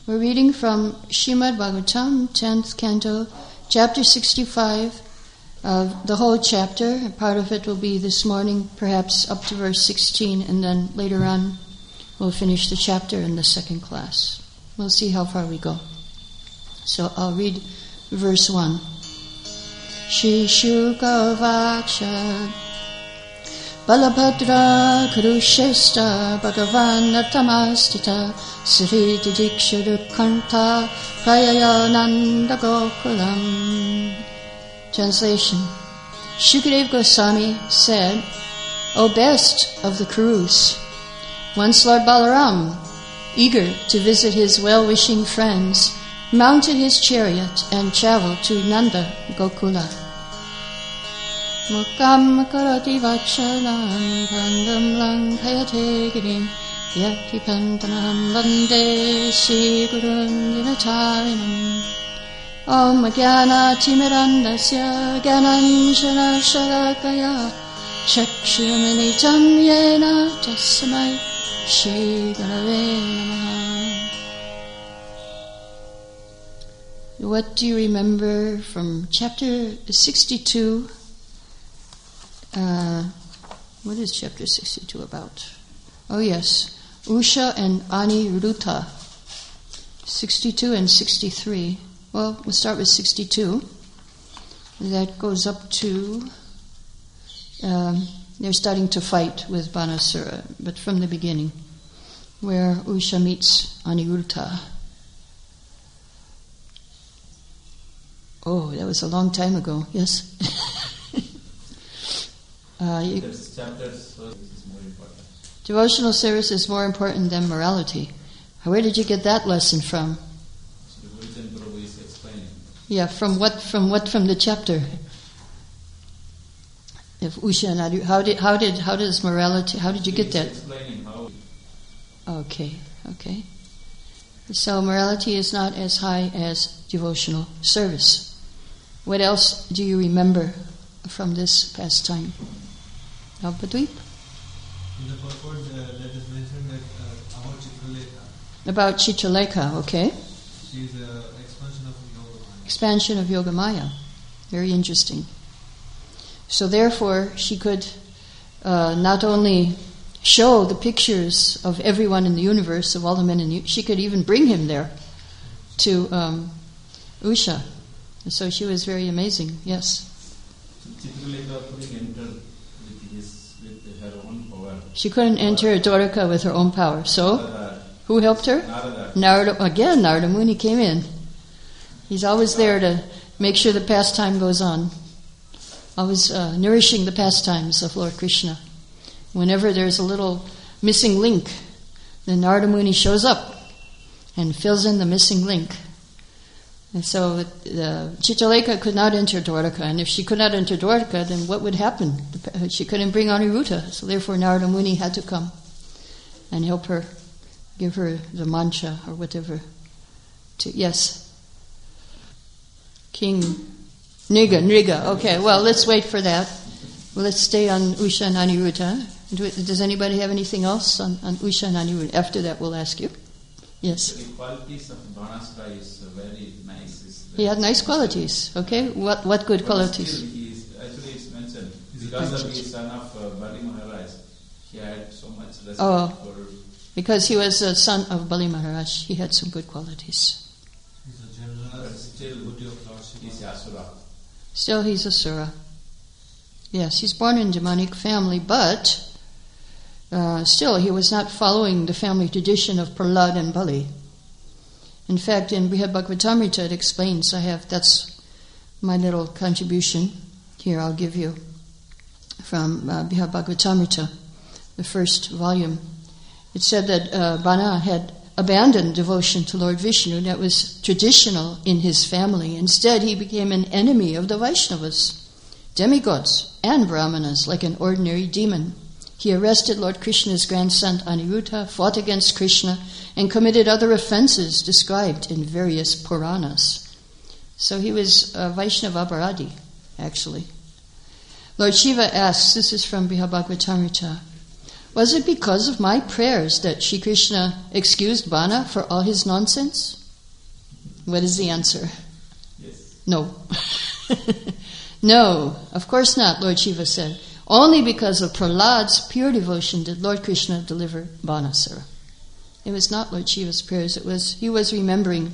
We're reading from Srimad Bhagavatam, 10th canto, chapter 65, the whole chapter. Part of it will be this morning, perhaps up to verse 16, and then later on we'll finish the chapter in the second class. We'll see how far we go. So I'll read verse 1. Shri Shuka Vacha Balabhadra Kurushesta Bhagavan Natamastita Sri Didikshadukanta Prayayananda Gokulam. Translation. Shukadeva Goswami said, O best of the Kurus, once Lord Balaram, eager to visit his well-wishing friends, mounted his chariot and traveled to Nanda Gokula. Mukam karati vachalam pandam lankayate girim yati pantanam vande Shri Gurun Dinatarinam. Om Jnana Timirandasya Gyananjana Shalakaya Chakshurmilitam Yena Tasmai Shri Gurave Namaha. What do you remember from chapter 62? What is chapter 62 about? Oh yes, Usha and Aniruddha. 62 and 63. Well, we'll start with 62. That goes up to, they're starting to fight with Banasura, but from the beginning, where Usha meets Aniruddha. Oh, that was a long time ago, yes? This chapter is more important. Devotional service is more important than morality. Where did you get that lesson from? Prabhu is explaining. Yeah, from what? From the chapter? If Usha and Adu, how does morality? How did you get that? Explaining how. Okay. So morality is not as high as devotional service. What else do you remember from this pastime? Navpadvip? In the purport, that is mentioned that about Chitralekha. About Chitralekha, okay. She is an expansion of Yogamaya. Expansion of Yogamaya. Very interesting. So therefore, she could not only show the pictures of everyone in the universe, of all the men in the she could even bring him there to Usha. And so she was very amazing, yes. Chitralekha couldn't enter with her own power. She couldn't enter Dwaraka with her own power. So, who helped her? Narada Muni came in. He's always there to make sure the pastime goes on. Always nourishing the pastimes of Lord Krishna. Whenever there's a little missing link, then Narada Muni shows up and fills in the missing link. And so Chitralekha could not enter Dwaraka, and if she could not enter Dwaraka, then what would happen? She couldn't bring Aniruddha, so therefore Narada Muni had to come and help her, give her the mantra or whatever. Yes? King Nriga. Okay, well, let's wait for that. Well, let's stay on Usha and Aniruddha. Does anybody have anything else on Usha and Aniruddha? After that, we'll ask you. Yes? The qualities of Banasura is very nice. He had nice qualities. Okay, what good qualities? Actually, it's mentioned because of his son of Bali Maharaj, he had so much respect for. Because he was a son of Bali Maharaj, he had some good qualities. He's a general, but still good of lordship. He's Asura. Still, he's Asura. Yes, he's born in a demonic family, but still, he was not following the family tradition of Prahlad and Bali. In fact, in Brihad Bhagavatamrita it explains, that's my little contribution. Here I'll give you from Brihad Bhagavatamrita, the first volume. It said that Bana had abandoned devotion to Lord Vishnu that was traditional in his family. Instead, he became an enemy of the Vaishnavas, demigods, and Brahmanas, like an ordinary demon. He arrested Lord Krishna's grandson Aniruddha, fought against Krishna, and committed other offenses described in various Puranas. So he was Vaishnava Aparadhi, actually. Lord Shiva asks, this is from Brihad Bhagavatamrita, was it because of my prayers that Shri Krishna excused Bana for all his nonsense? What is the answer? Yes. No. No, of course not, Lord Shiva said. Only because of Prahlad's pure devotion did Lord Krishna deliver Banasura. It was not Lord Shiva's prayers, he was remembering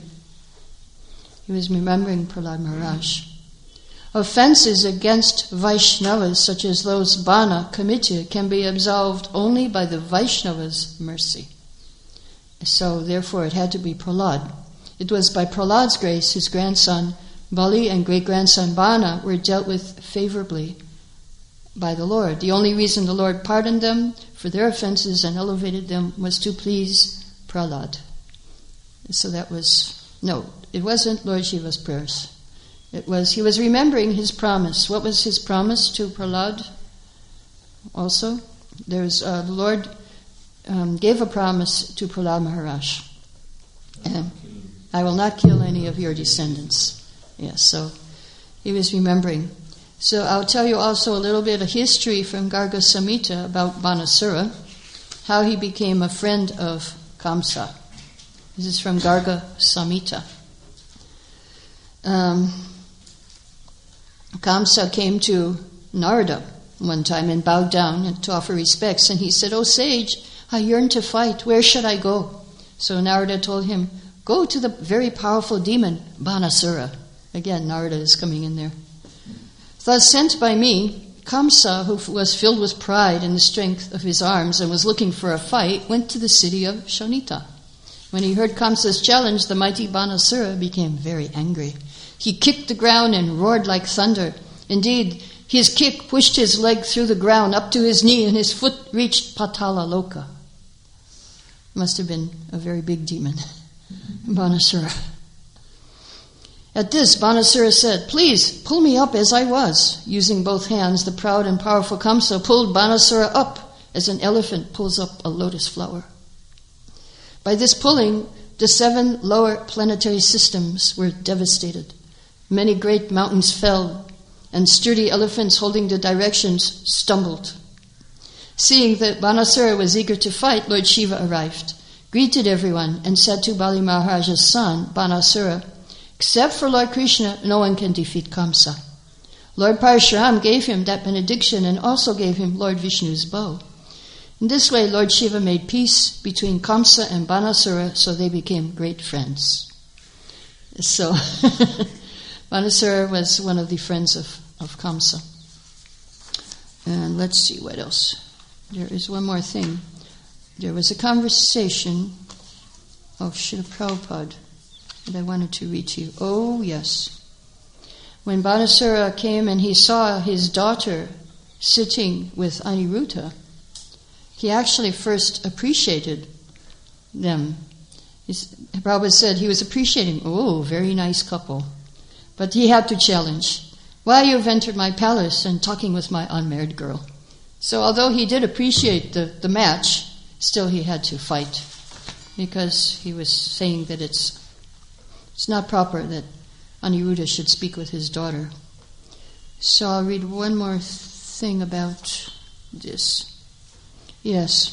Prahlad Maharaj. Offenses against Vaishnavas, such as those Bana committed, can be absolved only by the Vaishnava's mercy. So, therefore, it had to be Prahlad. It was by Prahlad's grace his grandson Bali and great-grandson Bana were dealt with favorably by the Lord. The only reason the Lord pardoned them for their offenses and elevated them was to please Prahlad. So that was, no, it wasn't Lord Shiva's prayers. It was, he was remembering his promise. What was his promise to Prahlad? Also, there's the Lord gave a promise to Prahlad Maharaj. And I will not kill any of your descendants. Yes, so he was remembering. So I'll tell you also a little bit of history from Garga Samhita about Banasura, how he became a friend of Kamsa. This is from Garga Samhita. Kamsa came to Narada one time and bowed down to offer respects, and he said, "O sage, I yearn to fight. Where should I go?" So Narada told him, "Go to the very powerful demon, Banasura." Again, Narada is coming in there. Thus sent by me, Kamsa, who was filled with pride in the strength of his arms and was looking for a fight, went to the city of Shonita. When he heard Kamsa's challenge, the mighty Banasura became very angry. He kicked the ground and roared like thunder. Indeed, his kick pushed his leg through the ground up to his knee, and his foot reached Patala Loka. Must have been a very big demon, Banasura. At this, Banasura said, "Please, pull me up as I was." Using both hands, the proud and powerful Kamsa pulled Banasura up as an elephant pulls up a lotus flower. By this pulling, the 7 lower planetary systems were devastated. Many great mountains fell, and sturdy elephants holding the directions stumbled. Seeing that Banasura was eager to fight, Lord Shiva arrived, greeted everyone, and said to Bali Maharaj's son, Banasura, "Except for Lord Krishna, no one can defeat Kamsa." Lord Parashuram gave him that benediction and also gave him Lord Vishnu's bow. In this way, Lord Shiva made peace between Kamsa and Banasura, so they became great friends. So, Banasura was one of the friends of Kamsa. And let's see what else. There is one more thing. There was a conversation of Srila Prabhupada that I wanted to read to you. Oh, yes. When Banasura came and he saw his daughter sitting with Aniruddha, he actually first appreciated them. Prabhupada said he was appreciating, oh, very nice couple. But he had to challenge, "Why you've entered my palace and talking with my unmarried girl?" So although he did appreciate the match, still he had to fight, because he was saying that it's not proper that Aniruddha should speak with his daughter. So I'll read one more thing about this. Yes.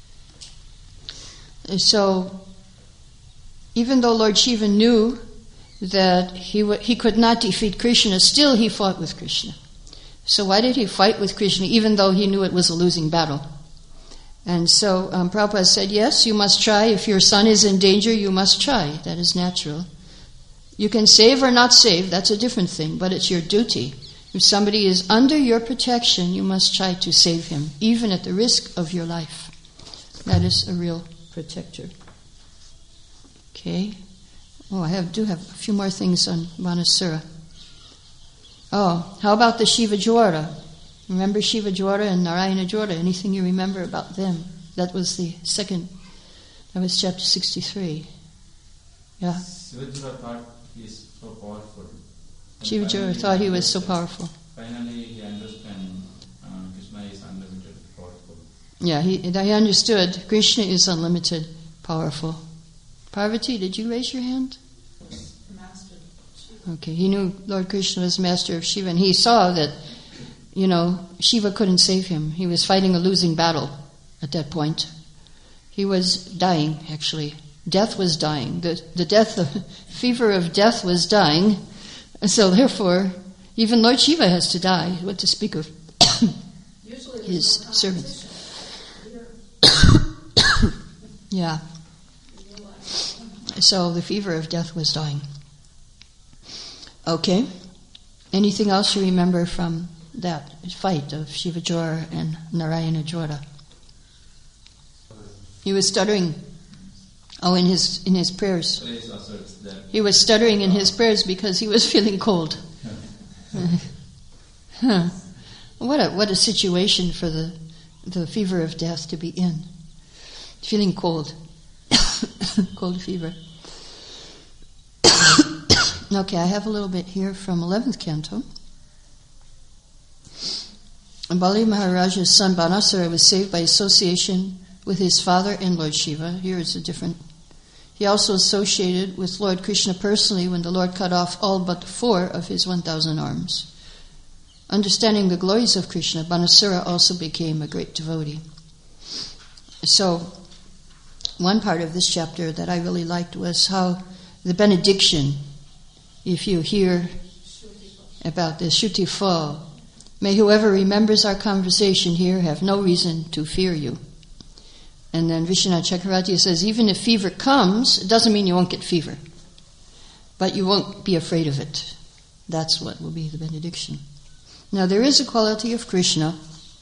So, even though Lord Shiva knew that he could not defeat Krishna, still he fought with Krishna. So why did he fight with Krishna, even though he knew it was a losing battle? And so Prabhupada said, yes, you must try. If your son is in danger, you must try. That is natural. You can save or not save, that's a different thing, but it's your duty. If somebody is under your protection, you must try to save him, even at the risk of your life. That is a real protector. Okay. Oh, I do have a few more things on Banasura. Oh, how about the Shiva Jwara? Remember Shiva Jwara and Narayana Jwara? Anything you remember about them? That was the second. That was chapter 63. Yeah. Shiva Jwara thought he is so powerful. Shiva Jwara thought he was so powerful. Finally, he understands Krishna is unlimited powerful. Yeah, he understood Krishna is unlimited powerful. Parvati, did you raise your hand? Master of Shiva. Okay, he knew Lord Krishna was master of Shiva, and he saw that, Shiva couldn't save him. He was fighting a losing battle at that point. He was dying, actually, death was dying. The fever of death was dying. So therefore, even Lord Shiva has to die. What to speak of his servants. Yeah. So the fever of death was dying. Okay. Anything else you remember from that fight of Shivajora and Narayanajora? He was stuttering. Oh, in his prayers. He was stuttering in his prayers because he was feeling cold. What a situation for the fever of death to be in. Feeling cold. Cold fever. Okay, I have a little bit here from 11th canto. Bali Maharaja's son Banasara was saved by association with his father and Lord Shiva. Here is a different. He also associated with Lord Krishna personally when the Lord cut off all but 4 of his 1,000 arms. Understanding the glories of Krishna, Banasara also became a great devotee. So, one part of this chapter that I really liked was how the benediction, if you hear about the Shruti Pho, may whoever remembers our conversation here have no reason to fear you. And then Vishwanath Chakravarti says, even if fever comes, it doesn't mean you won't get fever. But you won't be afraid of it. That's what will be the benediction. Now there is a quality of Krishna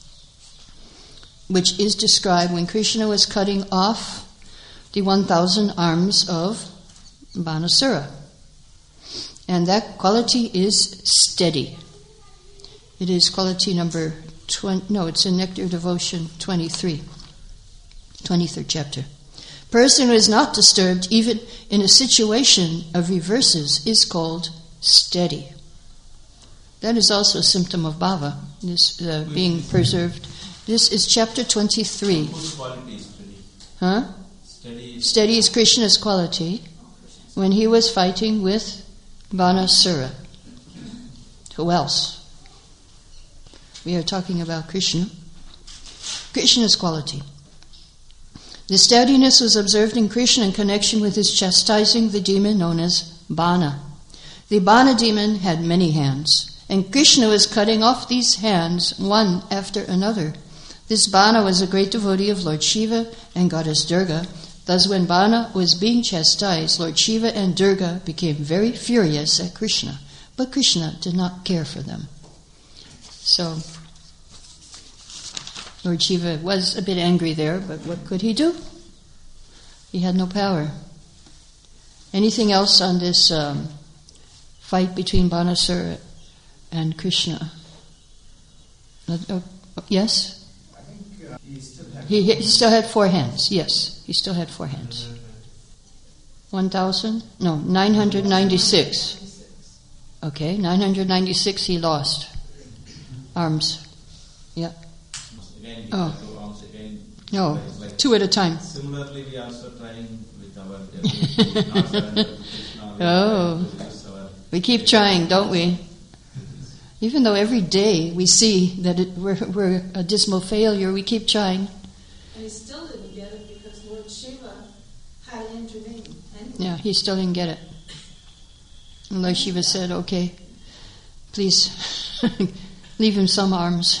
which is described when Krishna was cutting off the 1,000 arms of Banasura. And that quality is steady. It is quality number 20, it's in Nectar Devotion 23. 23rd chapter. Person who is not disturbed even in a situation of reverses is called steady. That is also a symptom of bhava, this being preserved. This is chapter 23. Whose quality is steady? Huh? Steady is Krishna's quality when he was fighting with Banasura. Who else? We are talking about Krishna. Krishna's quality. The steadiness was observed in Krishna in connection with his chastising the demon known as Bana. The Bana demon had many hands, and Krishna was cutting off these hands one after another. This Bana was a great devotee of Lord Shiva and goddess Durga. Thus when Bana was being chastised, Lord Shiva and Durga became very furious at Krishna, but Krishna did not care for them. So Lord Shiva was a bit angry there, but what could he do? He had no power. Anything else on this fight between Banasura and Krishna? Yes? I think he still had 4 hands. Yes, he still had 4 hands. 1,000? No, 996. Okay, 996 he lost. Arms. Yeah. Again, Oh. two arms again. No, Like 2 at a time. Similarly, we are also trying with our not surrender to Krishna. We Oh. are trying to use our- We keep trying, don't we? Even though every day we see that we're a dismal failure, we keep trying. And he still didn't get it because Lord Shiva had to intervene. Anyway. Yeah, he still didn't get it. And Lord Shiva said, okay, please leave him some arms.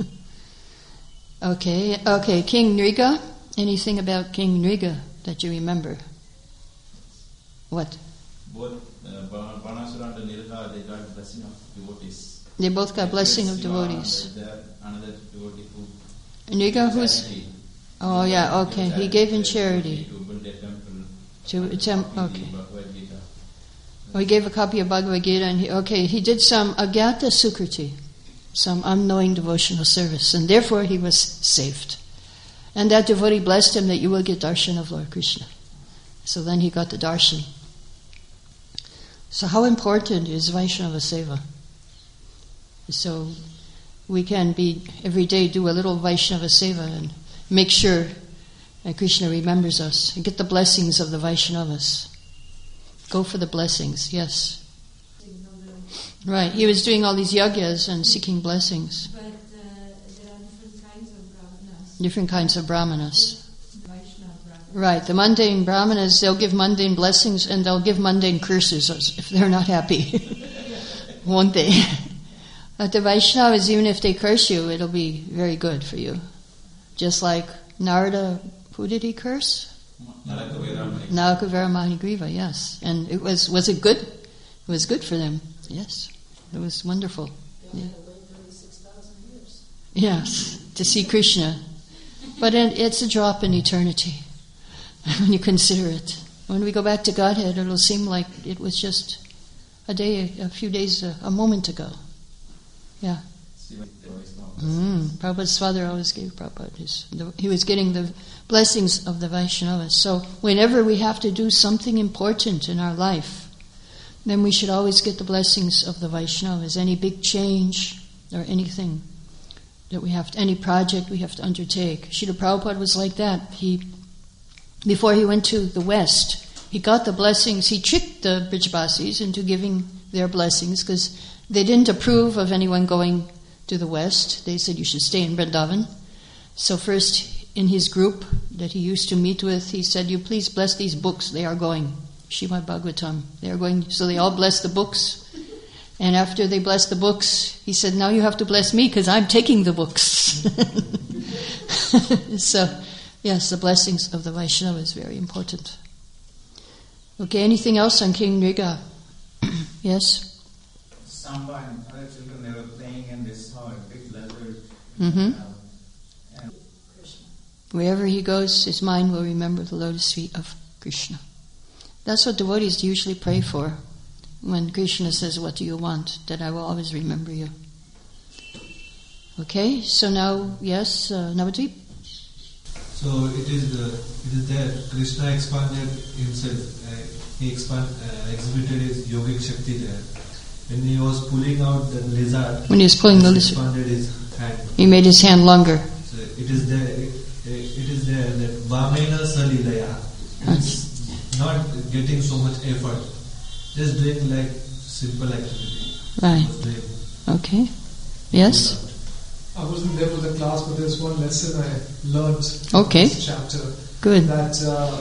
Okay, King Nriga. Anything about King Nriga that you remember? What? Both Banasura and Nilka, they got blessing of devotees. They both got blessing of Shiva, devotees. there another devotee who Nriga, who's? charity. Oh yeah, okay. He gave in charity. To build a temple. Okay. Bhagavad Gita. Oh, he gave a copy of Bhagavad Gita, and he did some agyata sukriti, some unknowing devotional service, and therefore he was saved. And that devotee blessed him that you will get darshan of Lord Krishna. So then he got the darshan. So how important is Vaishnava Seva? So we can every day do a little Vaishnava Seva and make sure that Krishna remembers us and get the blessings of the Vaishnavas. Go for the blessings, yes. Right, he was doing all these yagyas and seeking blessings. But there are different kinds of brahmanas. Different kinds of brahmanas. Vaishnava brahmanas. Right, the mundane brahmanas, they'll give mundane blessings and they'll give mundane curses if they're not happy. Won't they? But the Vaishnavas, even if they curse you, it'll be very good for you. Just like Narada, who did he curse? Nalakavara Manigriva, yes. And was it good? It was good for them, yes. It was wonderful. They had to wait 36,000 years. Yes, to see Krishna. But it's a drop in eternity when you consider it. When we go back to Godhead, it'll seem like it was just a day, a few days, a moment ago. Yeah. Prabhupada's father always gave Prabhupada he was getting the blessings of the Vaishnavas. So whenever we have to do something important in our life, then we should always get the blessings of the Vaishnavas. Any big change or anything that we have to, any project we have to undertake. Srila Prabhupada was like that. Before he went to the West, he got the blessings. He tricked the Brijbasis into giving their blessings because they didn't approve of anyone going to the West. They said you should stay in Vrindavan. So first, in his group that he used to meet with, he said, "You please bless these books. They are going. Srimad Bhagavatam. They are going." So they all blessed the books. And after they blessed the books, he said, "Now you have to bless me because I'm taking the books." So, yes, the blessings of the Vaishnava is very important. Okay, anything else on King Nriga? Yes? Samba and other children, they were playing in this big leather. Mm-hmm. And Wherever he goes, his mind will remember the lotus feet of Krishna. That's what devotees usually pray for. When Krishna says, "What do you want?" That I will always remember you. Okay, so now, yes, Navadvip? So it is there. Krishna expanded himself. He exhibited his yogic shakti there. When he was pulling out the lizard, When he was pulling the lizard, expanded his hand. he made his hand longer. So it is there. It is there that Vamena Salilaya. It's not getting so much effort. Just doing like simple activity. Right. Okay. Yes? I wasn't there for the class, but there's one lesson I learned Okay. in this chapter. Good. That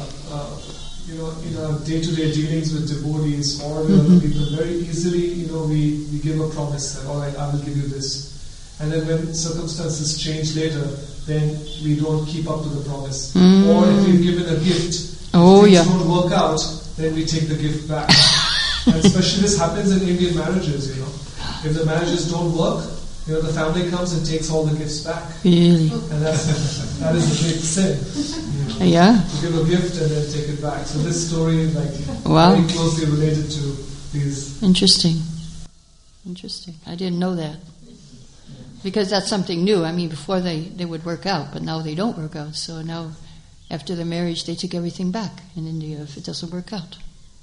in our day-to-day dealings with devotees or with other people, very easily, we give a promise that, all right, I will give you this. And then when circumstances change later, then we don't keep up to the promise. Or if we've given a gift, if things don't work out, then we take the gift back. And especially this happens in Indian marriages, If the marriages don't work, the family comes and takes all the gifts back. Really? And that is the big sin. Yeah. To give a gift and then take it back. So this story is Wow. very closely related to these. Interesting. I didn't know that. Because that's something new. I mean, before they would work out, but now they don't work out. So now, after the marriage, they take everything back in India if it doesn't work out.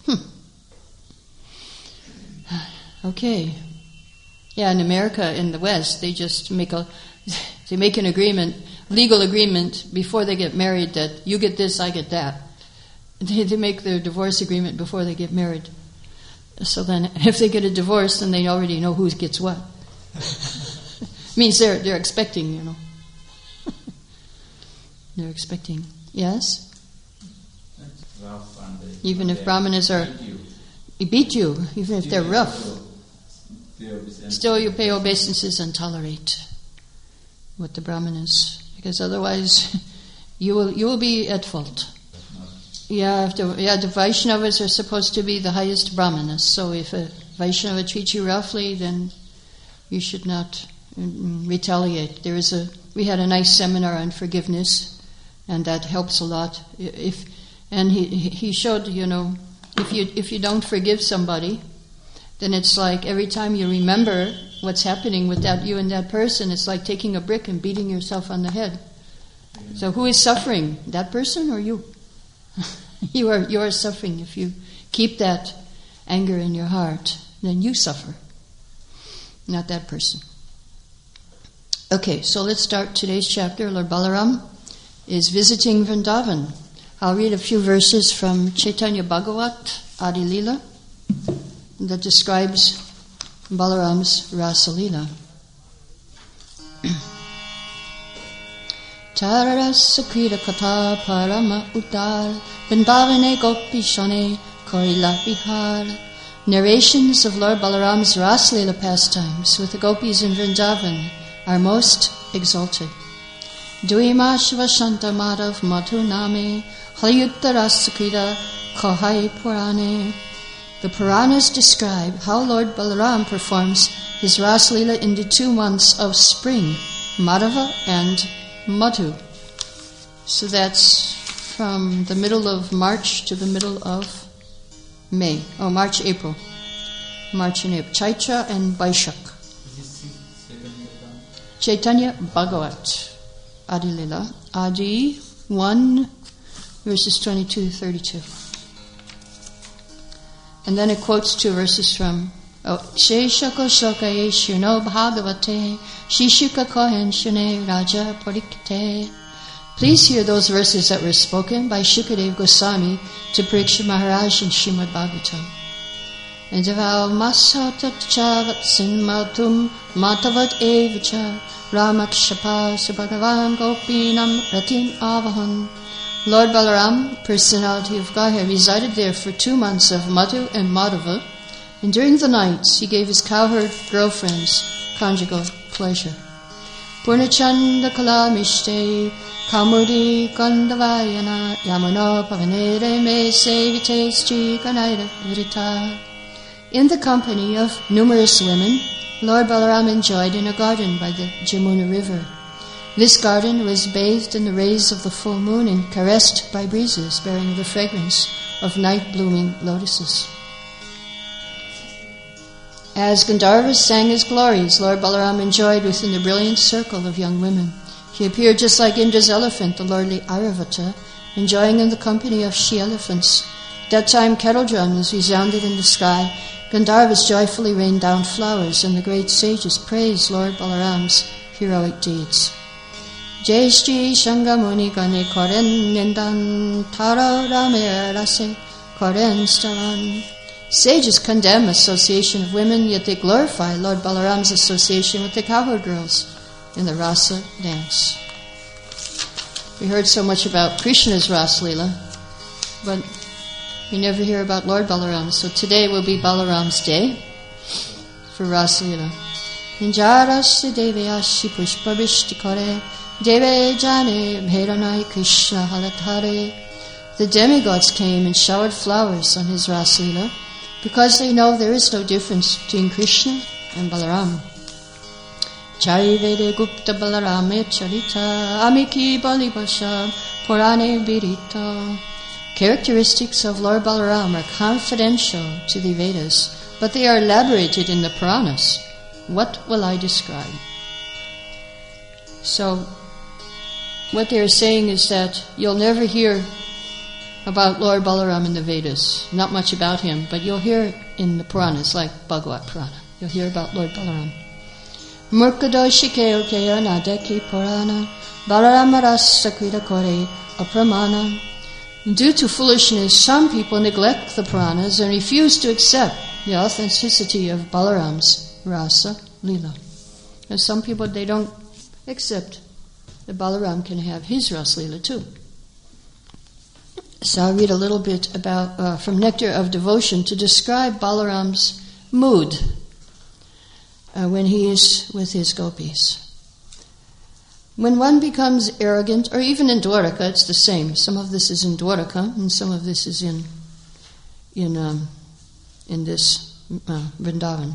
Okay. Yeah, in America, in the West, they just make an agreement, legal agreement, before they get married that you get this, I get that. They make their divorce agreement before they get married. So then, if they get a divorce, then they already know who gets what. Means they're expecting, They're expecting. Yes? Rough and Even if brahmanas are... beat you, even if they're rough. Still you pay obeisances and tolerate what the brahmanas, because otherwise you will be at fault. Yeah, the Vaishnavas are supposed to be the highest brahmanas. So if a Vaishnava treats you roughly, then you should not retaliate. We had a nice seminar on forgiveness, and that helps a lot. He showed, if you don't forgive somebody, then it's like every time you remember what's happening with you and that person, it's like taking a brick and beating yourself on the head. So who is suffering? That person or you? You are suffering. If you keep that anger in your heart, then you suffer, not that person. Okay, so let's start today's chapter. Lord Balaram is visiting Vrindavan. I'll read a few verses from Chaitanya Bhagavat Adi Lila that describes Balaram's Rasa Lila. Tararasa Krita Kata Parama Uttar Vrindavane Gopi Shane Korila Bihar. Narrations of Lord Balaram's Raslila pastimes with the gopis in Vrindavan are most exalted. Duima Shivashanta Madhav Madhu Name Halyutta Rasakrita Kohai Purane. The Puranas describe how Lord Balaram performs his Raslila in the 2 months of spring, Madhava and Madhu. So that's from the middle of March to the middle of May. Oh, March, April. March and April. Chaitra and Vaishak. Chaitanya Bhagavat. Adi Lila. Adi 1, verses 22 to 32. And then it quotes 2 verses from Sheshako Shokaye Shuno Bhagavate Shishika Kohen Shune Raja Parikte. Please hear those verses that were spoken by Shukadev Goswami to Parikshit Maharaj in Srimad Bhagavatam. And Deval Masatat Chavatsin Matum Matavat Evacha Ramakshapa Subhagavan Gopinam Ratim Avahan. Lord Balaram, personality of Godhead, resided there for 2 months of Madhu and Madhava, and during the nights he gave his cowherd girlfriends conjugal pleasure. Purnachanda Kalamishte Kamudi Kandavayana Yamano Pavanere Me Sevite Sti Kanaida Vrita. In the company of numerous women, Lord Balaram enjoyed in a garden by the Jamuna river. This garden was bathed in the rays of the full moon and caressed by breezes bearing the fragrance of night-blooming lotuses. As Gandharvas sang his glories, Lord Balaram enjoyed within the brilliant circle of young women. He appeared just like Indra's elephant, the lordly Airavata, enjoying in the company of she-elephants. At that time, kettle drums resounded in the sky. Gandharvas joyfully rained down flowers, and the great sages praised Lord Balaram's heroic deeds. Jai Shri Shangamuni Gane Koren Nindan Tara Rame Rase Koren Stavan. Sages condemn association of women, yet they glorify Lord Balaram's association with the cowherd girls in the Rasa dance. We heard so much about Krishna's Raslila, but we never hear about Lord Balaram. So today will be Balaram's day for Raslila. Ninjarasya Devayashi Pushpavishti Kore Deve Jane Bheranai Krishna Halatare. The demigods came and showered flowers on his Raslila because they know there is no difference between Krishna and Balaram. Chari Vede Gupta Balarame Charita Amiki Balibasha Purane Virita. Characteristics of Lord Balaram are confidential to the Vedas, but they are elaborated in the Puranas. What will I describe? So, what they are saying is that you'll never hear about Lord Balaram in the Vedas. Not much about him, but you'll hear it in the Puranas, like Bhagavat Purana. You'll hear about Lord Balaram. Murkadoshike Okeya Nadeki Purana Balaram Sakrita Kore Apramana. Due to foolishness, some people neglect the Puranas and refuse to accept the authenticity of Balaram's Rasa Lila. And some people, they don't accept that Balaram can have his Rasa Lila too. So I'll read a little bit about from Nectar of Devotion to describe Balaram's mood when he is with his gopis. When one becomes arrogant, or even in Dwaraka, it's the same. Some of this is in Dwaraka, and some of this is in this Vrindavan.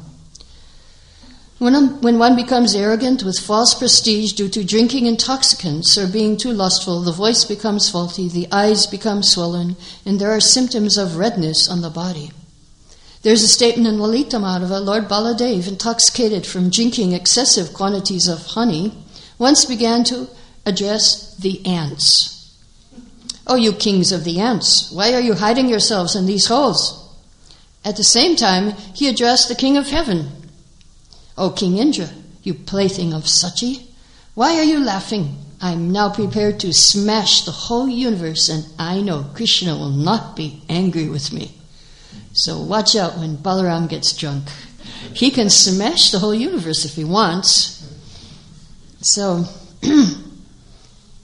When one becomes arrogant with false prestige due to drinking intoxicants or being too lustful, the voice becomes faulty, the eyes become swollen, and there are symptoms of redness on the body. There's a statement in Lalita Madhava, Lord Baladev, intoxicated from drinking excessive quantities of honey, once began to address the ants. "Oh, you kings of the ants, why are you hiding yourselves in these holes?" At the same time, he addressed the king of heaven. "O King Indra, you plaything of Sachi, why are you laughing? I'm now prepared to smash the whole universe, and I know Krishna will not be angry with me. So watch out when Balaram gets drunk. He can smash the whole universe if he wants." So,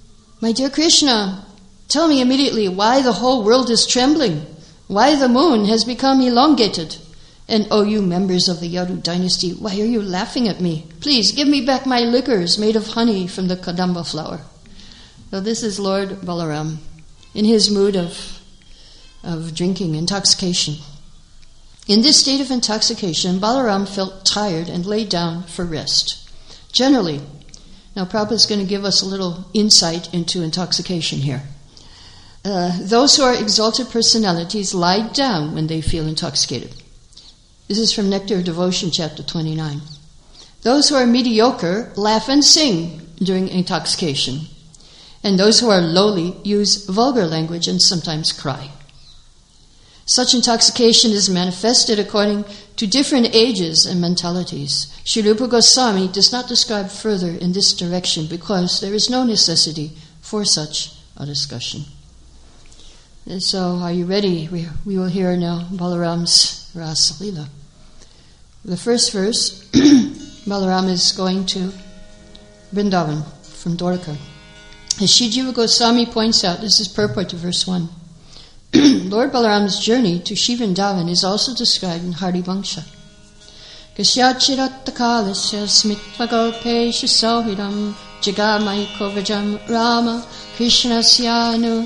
My dear Krishna, tell me immediately why the whole world is trembling, why the moon has become elongated. And oh, you members of the Yadu dynasty, why are you laughing at me? Please give me back my liquors made of honey from the kadamba flower. So this is Lord Balaram in his mood of drinking, intoxication. In this state of intoxication, Balaram felt tired and lay down for rest. Generally, now Prabhupada is going to give us a little insight into intoxication here. Those who are exalted personalities lie down when they feel intoxicated. This is from Nectar of Devotion, chapter 29. Those who are mediocre laugh and sing during intoxication. And those who are lowly use vulgar language and sometimes cry. Such intoxication is manifested according to different ages and mentalities. Sri Rupa Goswami does not describe further in this direction because there is no necessity for such a discussion. And so, are you ready? We will hear now Balaram's Rasa Lila. The first verse, Balaram is going to Vrindavan from Dwarka. As Sri Jiva Goswami points out, this is purport to verse 1. Lord Balaram's journey to Sri Vrindavan is also described in Harivangsha. Kasyachiratakalasya smittvagopesha sohidam jagamaikovajam Rama Krishnasyanu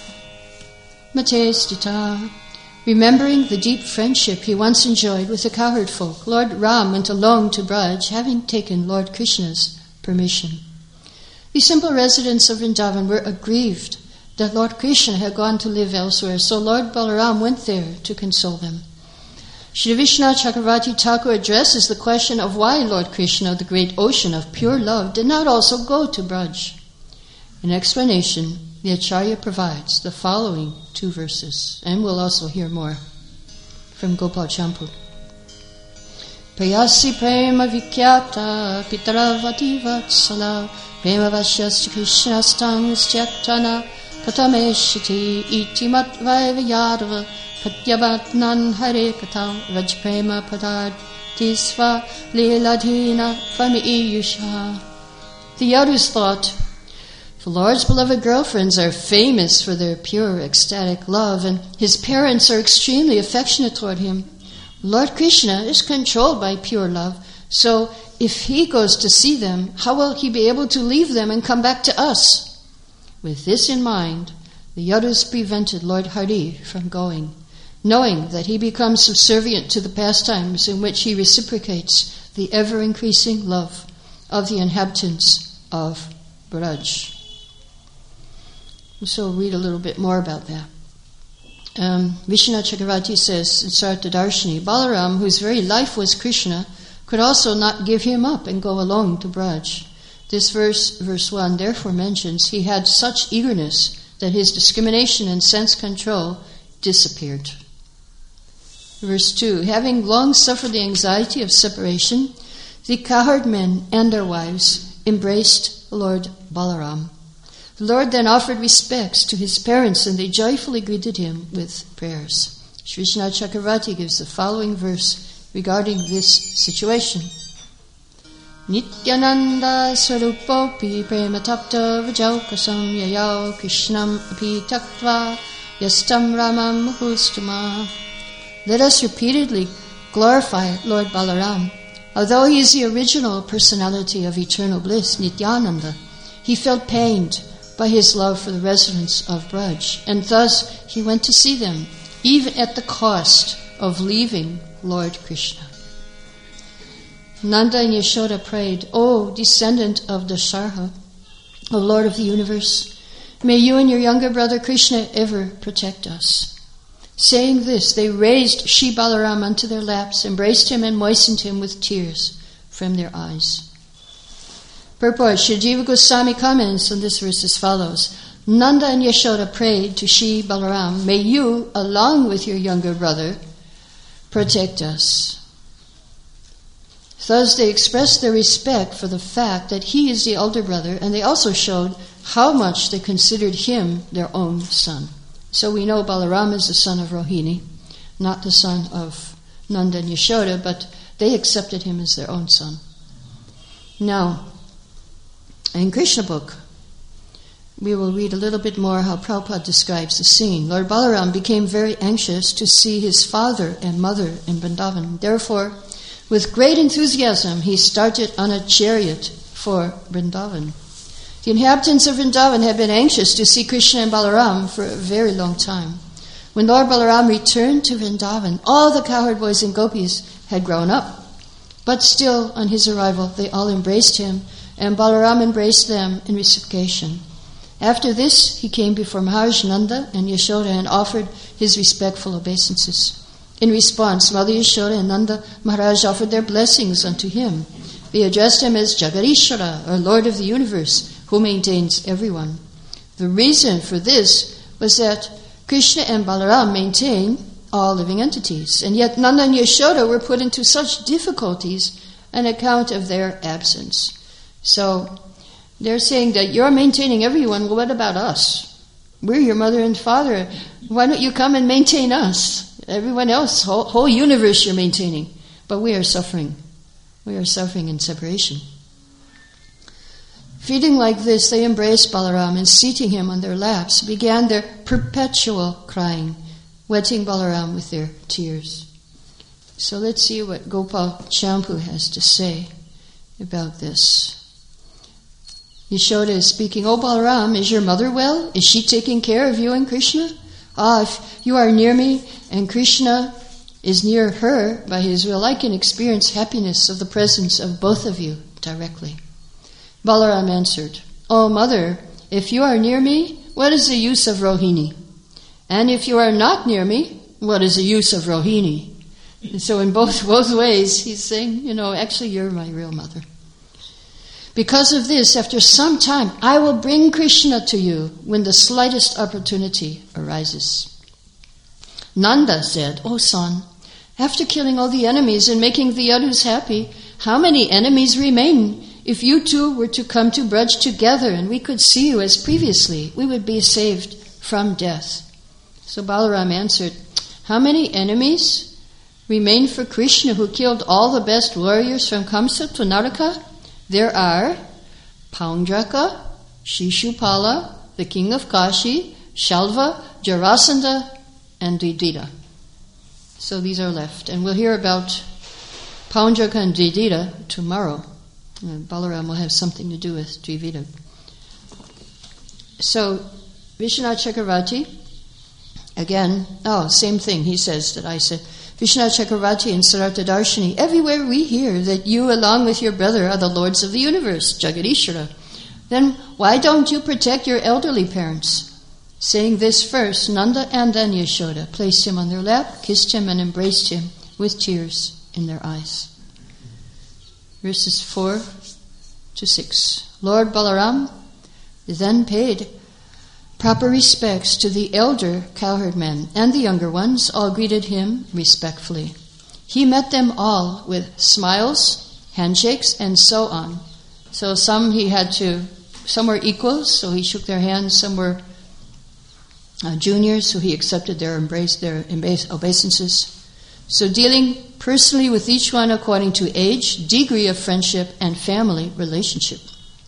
matestita. Remembering the deep friendship he once enjoyed with the cowherd folk, Lord Ram went alone to Braj, having taken Lord Krishna's permission. The simple residents of Vrindavan were aggrieved that Lord Krishna had gone to live elsewhere, so Lord Balaram went there to console them. Shri Vishnu Chakravarti Thakur addresses the question of why Lord Krishna, the great ocean of pure love, did not also go to Braj. In explanation, the Acharya provides the following 2 verses, and we'll also hear more from Gopal Champur. Prayasi prema vikyata pitaravati vatsala prema vasyasya krishnastang styaktana katameshiti iti matvaiva yadava katyavatnan hare katam rajprema padartisva liladhina fami iyusha. The Yadus thought, the Lord's beloved girlfriends are famous for their pure, ecstatic love, and his parents are extremely affectionate toward him. Lord Krishna is controlled by pure love, so if he goes to see them, how will he be able to leave them and come back to us? With this in mind, the Yadus prevented Lord Hari from going, knowing that he becomes subservient to the pastimes in which he reciprocates the ever-increasing love of the inhabitants of Braj. So we'll read a little bit more about that. Vishnu Chakravarti says in Sarta Darshini, Balaram, whose very life was Krishna, could also not give him up and go alone to Braj. This verse 1, therefore mentions he had such eagerness that his discrimination and sense control disappeared. Verse 2, having long suffered the anxiety of separation, the cowherd men and their wives embraced Lord Balaram. The Lord then offered respects to his parents, and they joyfully greeted him with prayers. Shri Vishnu Chakravarti gives the following verse regarding this situation. Nityananda Swarupopi Prema Tapta Vajaukasam Yayao Krishnam Api Taktva Yastam Ramam Hustama. Let us repeatedly glorify Lord Balaram. Although he is the original personality of eternal bliss, Nityananda, he felt pained by his love for the residents of Braj, and thus he went to see them, even at the cost of leaving Lord Krishna. Nanda and Yashoda prayed, O descendant of Dasarha, O Lord of the universe, may you and your younger brother Krishna ever protect us. Saying this, they raised Shri Balaram unto their laps, embraced him and moistened him with tears from their eyes. Purport, Shri Jiva Goswami comments on this verse as follows. Nanda and Yashoda prayed to Shri Balaram, may you, along with your younger brother, protect us. Thus they expressed their respect for the fact that he is the elder brother, and they also showed how much they considered him their own son. So we know Balaram is the son of Rohini, not the son of Nanda and Yashoda, but they accepted him as their own son. Now, in Krishna book, we will read a little bit more how Prabhupada describes the scene. Lord Balaram became very anxious to see his father and mother in Vrindavan. Therefore, with great enthusiasm, he started on a chariot for Vrindavan. The inhabitants of Vrindavan had been anxious to see Krishna and Balaram for a very long time. When Lord Balaram returned to Vrindavan, all the cowherd boys and gopis had grown up. But still, on his arrival, they all embraced him, and Balaram embraced them in reciprocation. After this, he came before Maharaj Nanda and Yashoda and offered his respectful obeisances. In response, Mother Yashoda and Nanda Maharaj offered their blessings unto him. They addressed him as Jagadishvara, or Lord of the Universe, who maintains everyone. The reason for this was that Krishna and Balaram maintain all living entities, and yet Nanda and Yashoda were put into such difficulties on account of their absence. So they're saying that you're maintaining everyone. Well, what about us? We're your mother and father. Why don't you come and maintain us? Everyone else, whole universe you're maintaining. But we are suffering. We are suffering in separation. Feeling like this, they embraced Balaram and seating him on their laps, began their perpetual crying, wetting Balaram with their tears. So let's see what Gopal Champu has to say about this. Yashoda is speaking, "Oh Balaram, is your mother well? Is she taking care of you and Krishna? If you are near me and Krishna is near her by his will, I can experience happiness of the presence of both of you directly." Balaram answered, "Oh mother, if you are near me, what is the use of Rohini? And if you are not near me, what is the use of Rohini?" And so in both ways, he's saying, actually you're my real mother. "Because of this, after some time, I will bring Krishna to you when the slightest opportunity arises." Nanda said, "Oh son, after killing all the enemies and making the Yadus happy, how many enemies remain? If you two were to come to Braj together and we could see you as previously, we would be saved from death." So Balaram answered, "How many enemies remain for Krishna, who killed all the best warriors from Kamsa to Naraka? There are Paundraka, Shishupala, the king of Kashi, Shalva, Jarasandha, and Dvidita." So these are left. And we'll hear about Paundraka and Dvidita tomorrow. Balaram will have something to do with Dvidita. So Vishwanath Chakravarti, again, same thing he says that I said. Vishwanath Chakravarti and Sarartha Darshini, everywhere we hear that you along with your brother are the lords of the universe, Jagadishvara. Then why don't you protect your elderly parents? Saying this first, Nanda and then Yashoda placed him on their lap, kissed him and embraced him with tears in their eyes. Verses 4 to 6. Lord Balaram then paid proper respects to the elder cowherd men, and the younger ones all greeted him respectfully. He met them all with smiles, handshakes, and so on. So some were equals, so he shook their hands. Some were juniors, so he accepted their obeisances. So dealing personally with each one according to age, degree of friendship, and family relationship.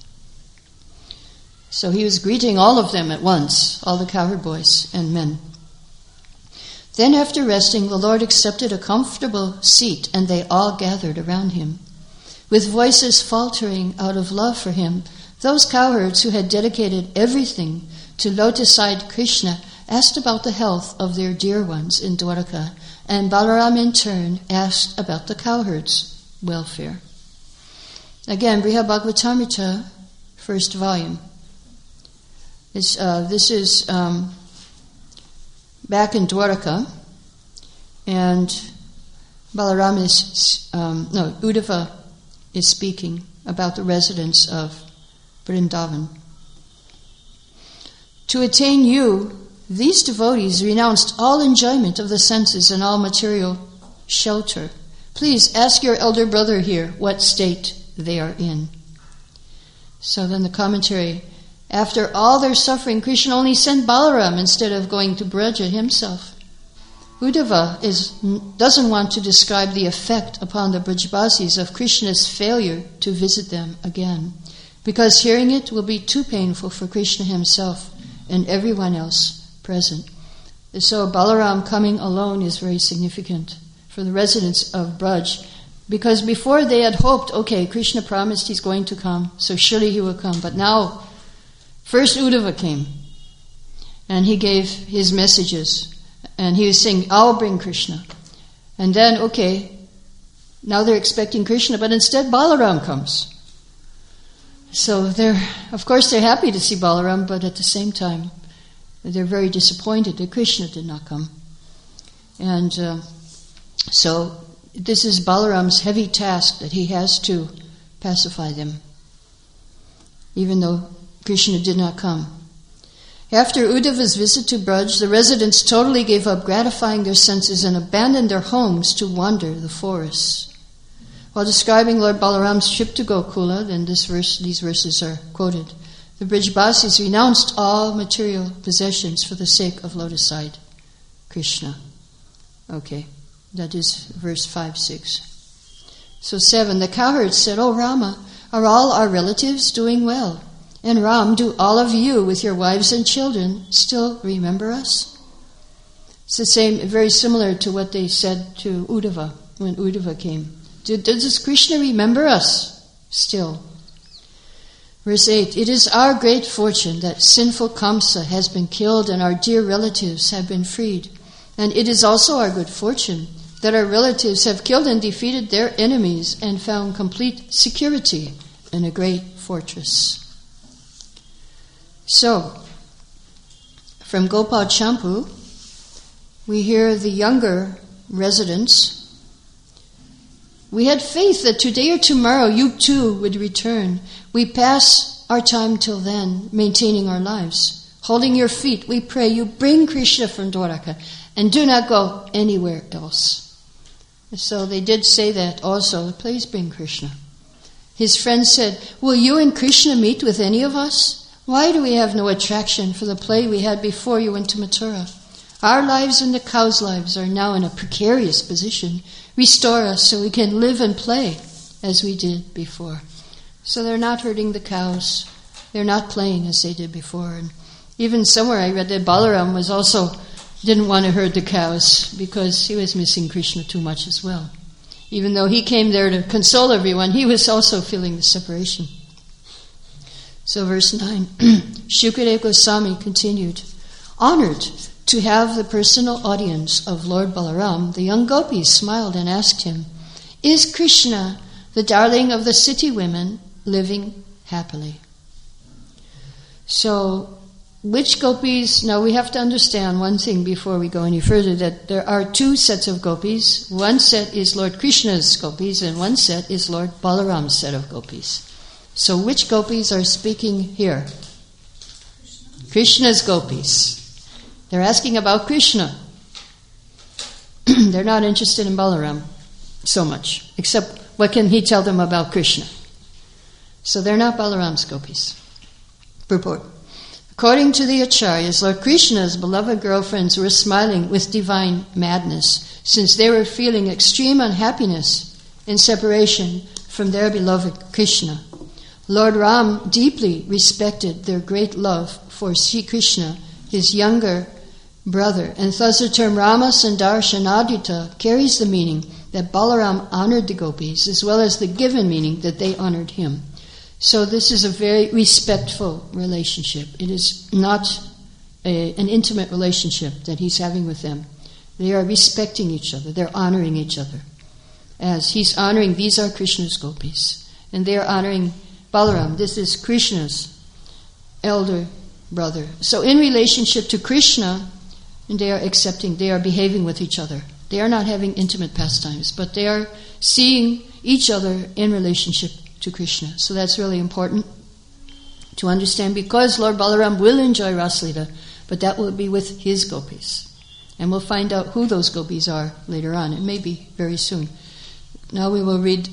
So he was greeting all of them at once, all the cowherd boys and men. Then after resting, the Lord accepted a comfortable seat, and they all gathered around him. With voices faltering out of love for him, those cowherds who had dedicated everything to lotus-eyed Krishna asked about the health of their dear ones in Dwaraka, and Balaram in turn asked about the cowherds' welfare. Again, Brihad Bhagavatamrita, first volume. This is back in Dwaraka, and Balaram Uddhava is speaking about the residents of Vrindavan. To attain you, these devotees renounced all enjoyment of the senses and all material shelter. Please ask your elder brother here what state they are in. So then the commentary, after all their suffering, Krishna only sent Balaram instead of going to Braja himself. Uddhava doesn't want to describe the effect upon the Brajbasis of Krishna's failure to visit them again, because hearing it will be too painful for Krishna himself and everyone else present. So Balaram coming alone is very significant for the residents of Braj, because before they had hoped, okay, Krishna promised he's going to come, so surely he will come. But now, first Uddhava came, and he gave his messages, and he was saying, I'll bring Krishna. And then, okay, now they're expecting Krishna, but instead Balaram comes. So of course they're happy to see Balaram, but at the same time, they're very disappointed that Krishna did not come. And so this is Balaram's heavy task, that he has to pacify them, even though Krishna did not come. After Uddhava's visit to Braj, the residents totally gave up gratifying their senses and abandoned their homes to wander the forests. While describing Lord Balaram's trip to Gokula, then these verses are quoted. The Brijbasis renounced all material possessions for the sake of lotus-eyed Krishna. Okay, that is verse 5-6. So 7, the cowherds said, O Rama, are all our relatives doing well? And Ram, do all of you with your wives and children still remember us? It's the same, very similar to what they said to Uddhava when Uddhava came. Does Krishna remember us still? Verse 8, it is our great fortune that sinful Kamsa has been killed and our dear relatives have been freed. And it is also our good fortune that our relatives have killed and defeated their enemies and found complete security in a great fortress. So, from Gopal Champu, we hear the younger residents. We had faith that today or tomorrow you too would return. We pass our time till then, maintaining our lives. Holding your feet, we pray you bring Krishna from Dwaraka and do not go anywhere else. So they did say that also, please bring Krishna. His friends said, will you and Krishna meet with any of us? Why do we have no attraction for the play we had before you went to Mathura? Our lives and the cows' lives are now in a precarious position. Restore us so we can live and play as we did before. So they're not herding the cows. They're not playing as they did before. And even somewhere I read that Balaram was also didn't want to herd the cows because he was missing Krishna too much as well. Even though he came there to console everyone, he was also feeling the separation. So verse 9, Shukadeva Goswami continued, honored to have the personal audience of Lord Balaram, the young gopis smiled and asked him, is Krishna, the darling of the city women, living happily? So, which gopis? Now we have to understand one thing before we go any further, that there are two sets of gopis. One set is Lord Krishna's gopis and one set is Lord Balaram's set of gopis. So which gopis are speaking here? Krishna's gopis. They're asking about Krishna. They're not interested in Balaram so much, except what can he tell them about Krishna? So they're not Balaram's gopis. Purport. According to the Acharyas, Lord Krishna's beloved girlfriends were smiling with divine madness, since they were feeling extreme unhappiness in separation from their beloved Krishna. Lord Ram deeply respected their great love for Sri Krishna, his younger brother, and thus the term Rama Sandarshanadita carries the meaning that Balaram honored the gopis, as well as the given meaning that they honored him. So this is a very respectful relationship. It is not an intimate relationship that he's having with them. They are respecting each other. They're honoring each other. As he's honoring, these are Krishna's gopis. And they are honoring Balaram. This is Krishna's elder brother. So in relationship to Krishna, they are accepting, they are behaving with each other. They are not having intimate pastimes, but they are seeing each other in relationship to Krishna. So that's really important to understand, because Lord Balaram will enjoy Raslila, but that will be with his gopis. And we'll find out who those gopis are later on. It may be very soon. Now we will read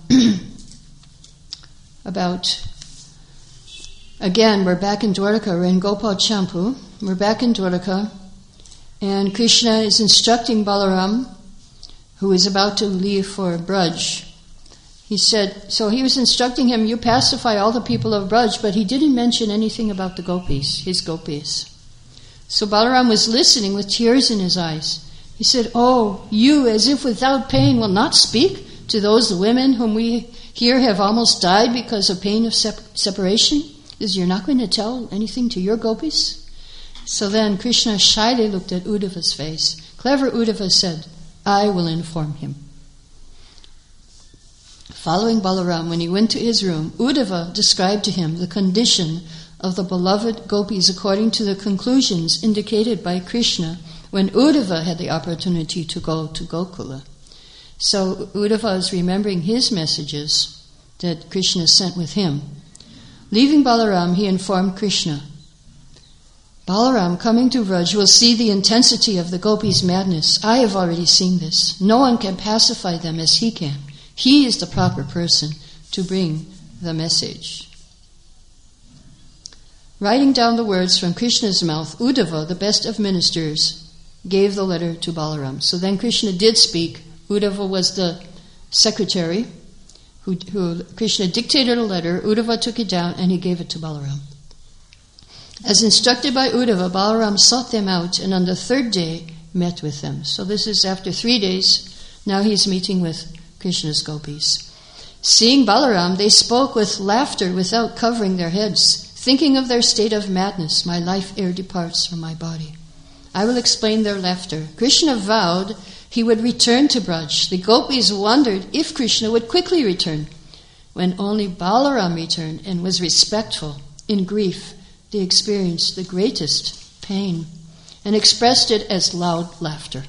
about, again, we're back in Dwaraka, we're in Gopal Champu, we're back in Dwaraka, and Krishna is instructing Balaram, who is about to leave for Braj. he said, so he was instructing him, you pacify all the people of Braj, but he didn't mention anything about the gopis, his gopis. So Balaram was listening with tears in his eyes. He said, oh, you, as if without pain, will not speak to those women whom we here have almost died because of pain of separation? You're not going to tell anything to your gopis? So then Krishna shyly looked at Uddhava's face. Clever Uddhava said, I will inform him. Following Balaram, when he went to his room, Uddhava described to him the condition of the beloved gopis according to the conclusions indicated by Krishna when Uddhava had the opportunity to go to Gokula. So Uddhava is remembering his messages that Krishna sent with him. Leaving Balaram, he informed Krishna, Balaram, coming to Vraj, will see the intensity of the gopis' madness. I have already seen this. No one can pacify them as he can. He is the proper person to bring the message. Writing down the words from Krishna's mouth, Uddhava, the best of ministers, gave the letter to Balaram. So then Krishna did speak. Uddhava was the secretary who Krishna dictated a letter. Uddhava took it down and he gave it to Balaram. As instructed by Uddhava, Balaram sought them out and on the third day met with them. So this is after 3 days. Now he's meeting with Krishna's gopis. Seeing Balaram, they spoke with laughter without covering their heads, thinking of their state of madness. My life ere departs from my body. I will explain their laughter. Krishna vowed he would return to Braj. The gopis wondered if Krishna would quickly return. When only Balaram returned and was respectful in grief, they experienced the greatest pain and expressed it as loud laughter.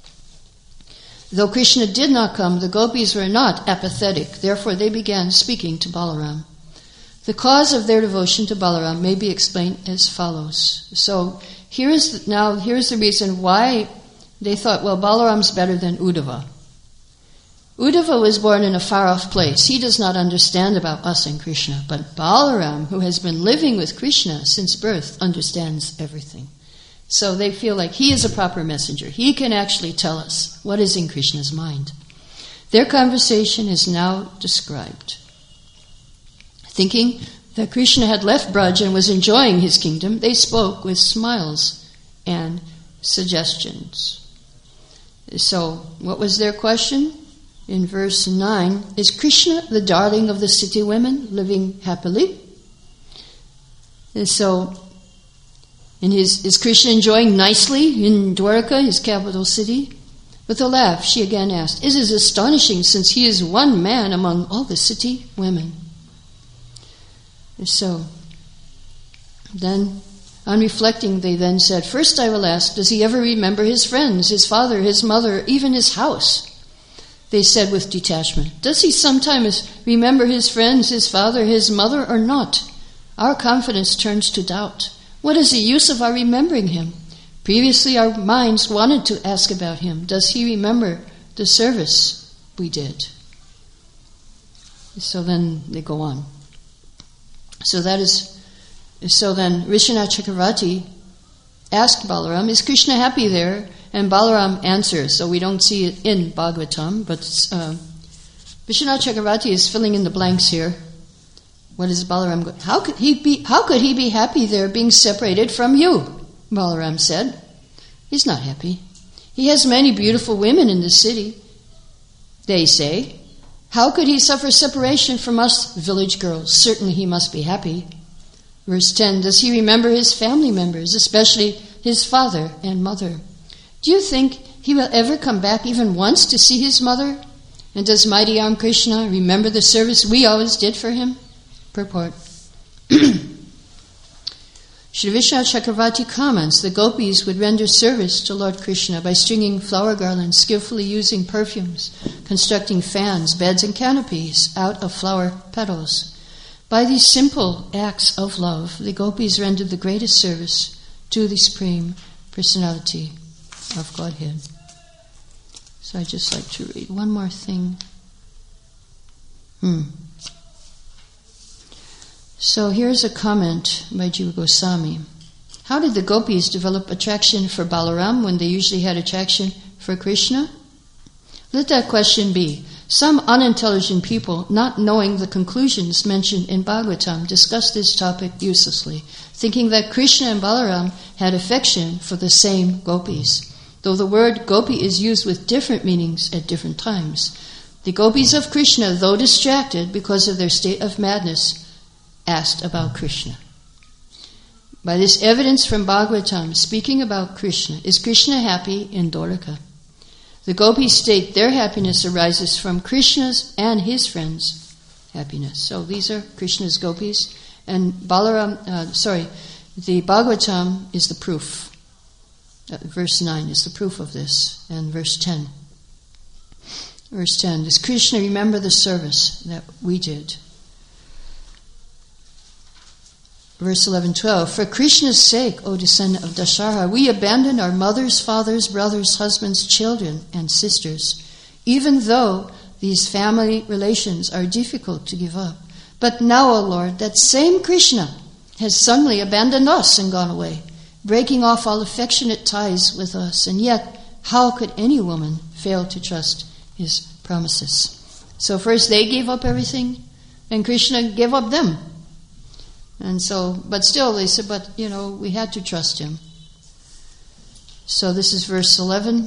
Though Krishna did not come, the gopis were not apathetic. Therefore, they began speaking to Balaram. The cause of their devotion to Balaram may be explained as follows. So here's the reason why they thought, well, Balaram's better than Uddhava. Uddhava was born in a far-off place. He does not understand about us and Krishna. But Balaram, who has been living with Krishna since birth, understands everything. So they feel like he is a proper messenger. He can actually tell us what is in Krishna's mind. Their conversation is now described. Thinking that Krishna had left Braj and was enjoying his kingdom, they spoke with smiles and suggestions. So, what was their question? In verse 9, is Krishna the darling of the city women living happily? And so, is Krishna enjoying nicely in Dwarka, his capital city? With a laugh, she again asked, it is astonishing since he is one man among all the city women. And so, then, on reflecting, they then said, first I will ask, does he ever remember his friends, his father, his mother, even his house? They said with detachment, does he sometimes remember his friends, his father, his mother, or not? Our confidence turns to doubt. What is the use of our remembering him? Previously our minds wanted to ask about him. Does he remember the service we did? So then they go on. So then Rishinath Chakravarti asked Balaram, is Krishna happy there? And Balaram answers, so we don't see it in Bhagavatam, but Vishwanath Chakravarti is filling in the blanks here. What is Balaram going? How could he be happy there being separated from you? Balaram said. He's not happy. He has many beautiful women in the city. They say, how could he suffer separation from us village girls? Certainly he must be happy. Verse 10, does he remember his family members, especially his father and mother? Do you think he will ever come back even once to see his mother? And does mighty arm Krishna remember the service we always did for him? Purport. Shri Vishwanath Chakravarti comments, the gopis would render service to Lord Krishna by stringing flower garlands, skillfully using perfumes, constructing fans, beds, and canopies out of flower petals. By these simple acts of love, the gopis rendered the greatest service to the Supreme Personality of Godhead. So I'd just like to read one more thing. So here's a comment by Jiva Goswami. How did the gopis develop attraction for Balaram when they usually had attraction for Krishna? Let that question be. Some unintelligent people, not knowing the conclusions mentioned in Bhagavatam, discuss this topic uselessly, thinking that Krishna and Balaram had affection for the same gopis, though the word gopi is used with different meanings at different times. The gopis of Krishna, though distracted because of their state of madness, asked about Krishna. By this evidence from Bhagavatam, speaking about Krishna, is Krishna happy in Dwaraka? The gopis state their happiness arises from Krishna's and his friends' happiness. So these are Krishna's gopis, and the Bhagavatam is the proof. Verse 9 is the proof of this, and verse 10. Verse 10, does Krishna remember the service that we did? Verse 11-12, for Krishna's sake, O descendant of Dasharha, we abandoned our mothers, fathers, brothers, husbands, children, and sisters, even though these family relations are difficult to give up. But now, O Lord, that same Krishna has suddenly abandoned us and gone away, breaking off all affectionate ties with us. And yet, how could any woman fail to trust his promises? So first they gave up everything, and Krishna gave up them. And so, but still they said, we had to trust him. So this is verse 11.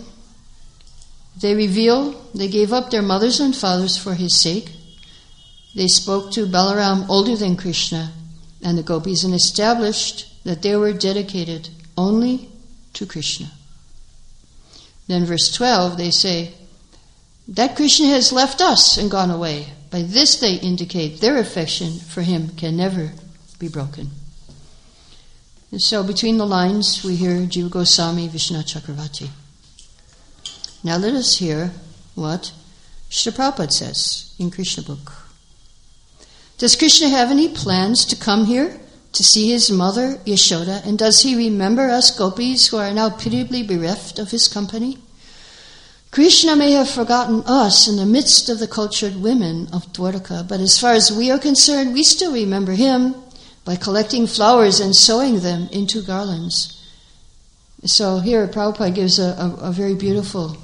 They gave up their mothers and fathers for his sake. They spoke to Balaram, older than Krishna, and the gopis, and established that they were dedicated only to Krishna. Then verse 12, they say, that Krishna has left us and gone away. By this they indicate their affection for him can never be broken. And so between the lines we hear Jiva Goswami, Vishwanath Chakravarti. Now let us hear what Srila Prabhupada says in Krishna book. Does Krishna have any plans to come here to see his mother Yashoda, and does he remember us gopis who are now pitiably bereft of his company? Krishna may have forgotten us in the midst of the cultured women of Dwaraka, but as far as we are concerned, we still remember him by collecting flowers and sewing them into garlands. So here Prabhupada gives a very beautiful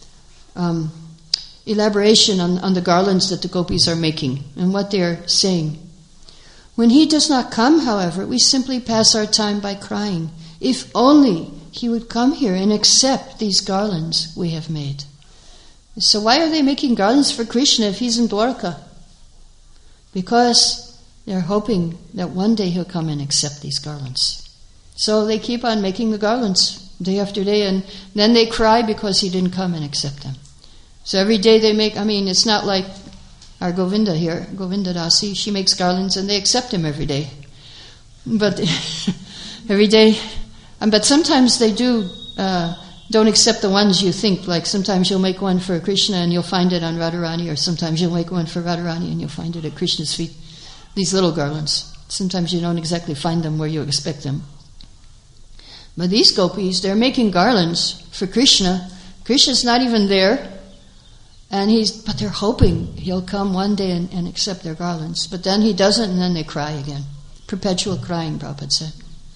elaboration on the garlands that the gopis are making and what they are saying. When he does not come, however, we simply pass our time by crying. If only he would come here and accept these garlands we have made. So why are they making garlands for Krishna if he's in Dwaraka? Because they're hoping that one day he'll come and accept these garlands. So they keep on making the garlands day after day, and then they cry because he didn't come and accept them. So every day they make, it's not like our Govinda here, Govinda Dasi, she makes garlands and they accept him every day. But every day, but sometimes they don't accept the ones you think. Like sometimes you'll make one for Krishna and you'll find it on Radharani, or sometimes you'll make one for Radharani and you'll find it at Krishna's feet. These little garlands. Sometimes you don't exactly find them where you expect them. But these gopis, they're making garlands for Krishna. Krishna's not even there. But they're hoping he'll come one day and accept their garlands. But then he doesn't, and then they cry again. Perpetual crying, Prabhupada said.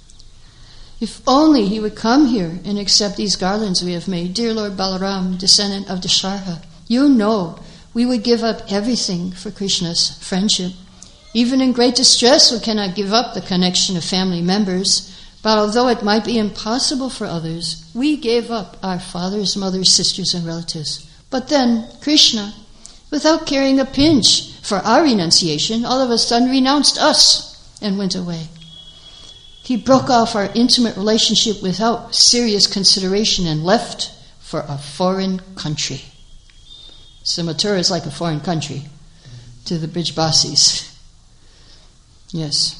If only he would come here and accept these garlands we have made. Dear Lord Balaram, descendant of Dasharha, you know we would give up everything for Krishna's friendship. Even in great distress, we cannot give up the connection of family members. But although it might be impossible for others, we gave up our fathers, mothers, sisters, and relatives. But then, Krishna, without caring a pinch for our renunciation, all of a sudden renounced us and went away. He broke off our intimate relationship without serious consideration and left for a foreign country. So Mathura is like a foreign country to the Brijbasis. Yes.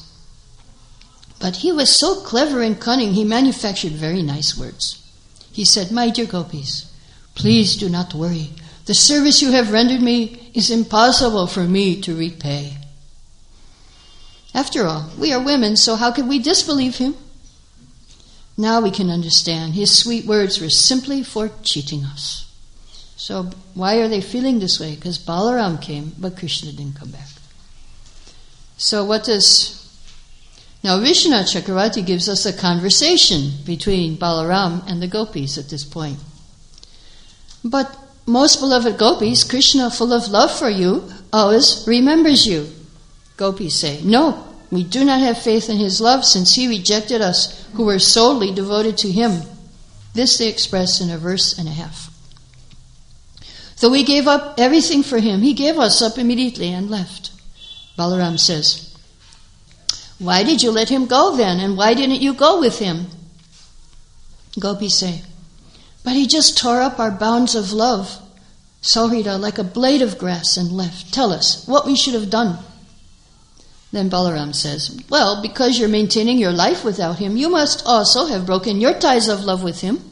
But he was so clever and cunning, he manufactured very nice words. He said, my dear gopis, please do not worry. The service you have rendered me is impossible for me to repay. After all, we are women, so how could we disbelieve him? Now we can understand. His sweet words were simply for cheating us. So why are they feeling this way? Because Balaram came, but Krishna didn't come back. So now Vishwanath Chakravarti gives us a conversation between Balaram and the gopis at this point. But most beloved gopis, Krishna, full of love for you, always remembers you. Gopis say, no, we do not have faith in his love since he rejected us who were solely devoted to him. This they express in a verse and a half. Though we gave up everything for him, he gave us up immediately and left. Balaram says, why did you let him go then, and why didn't you go with him? Gopis say, but he just tore up our bounds of love, Saurita, like a blade of grass, and left. Tell us what we should have done. Then Balaram says, well, because you're maintaining your life without him, you must also have broken your ties of love with him.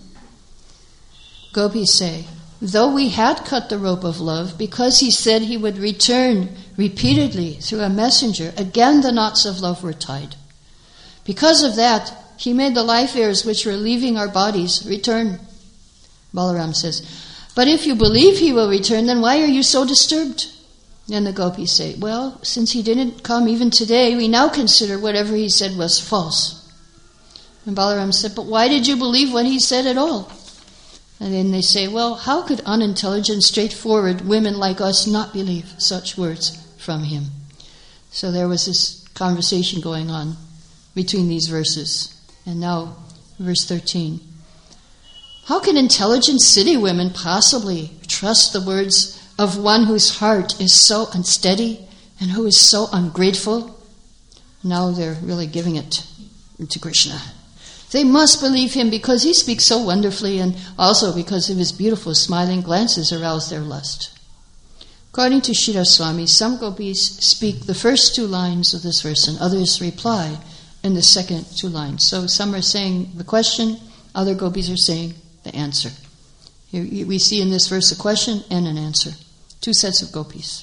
Gopis say, though we had cut the rope of love, because he said he would return repeatedly through a messenger, again the knots of love were tied. Because of that, he made the life airs which were leaving our bodies return. Balaram says, but if you believe he will return, then why are you so disturbed? And the gopis say, well, since he didn't come even today, we now consider whatever he said was false. And Balaram said, but why did you believe what he said at all? And then they say, well, how could unintelligent, straightforward women like us not believe such words from him? So there was this conversation going on between these verses. And now, verse 13. How can intelligent city women possibly trust the words of one whose heart is so unsteady and who is so ungrateful? Now they're really giving it to Krishna. They must believe him because he speaks so wonderfully, and also because of his beautiful smiling glances arouse their lust. According to Sridhar Swami, some gopis speak the first two lines of this verse and others reply in the second two lines. So some are saying the question, other gopis are saying the answer. Here we see in this verse a question and an answer. Two sets of gopis.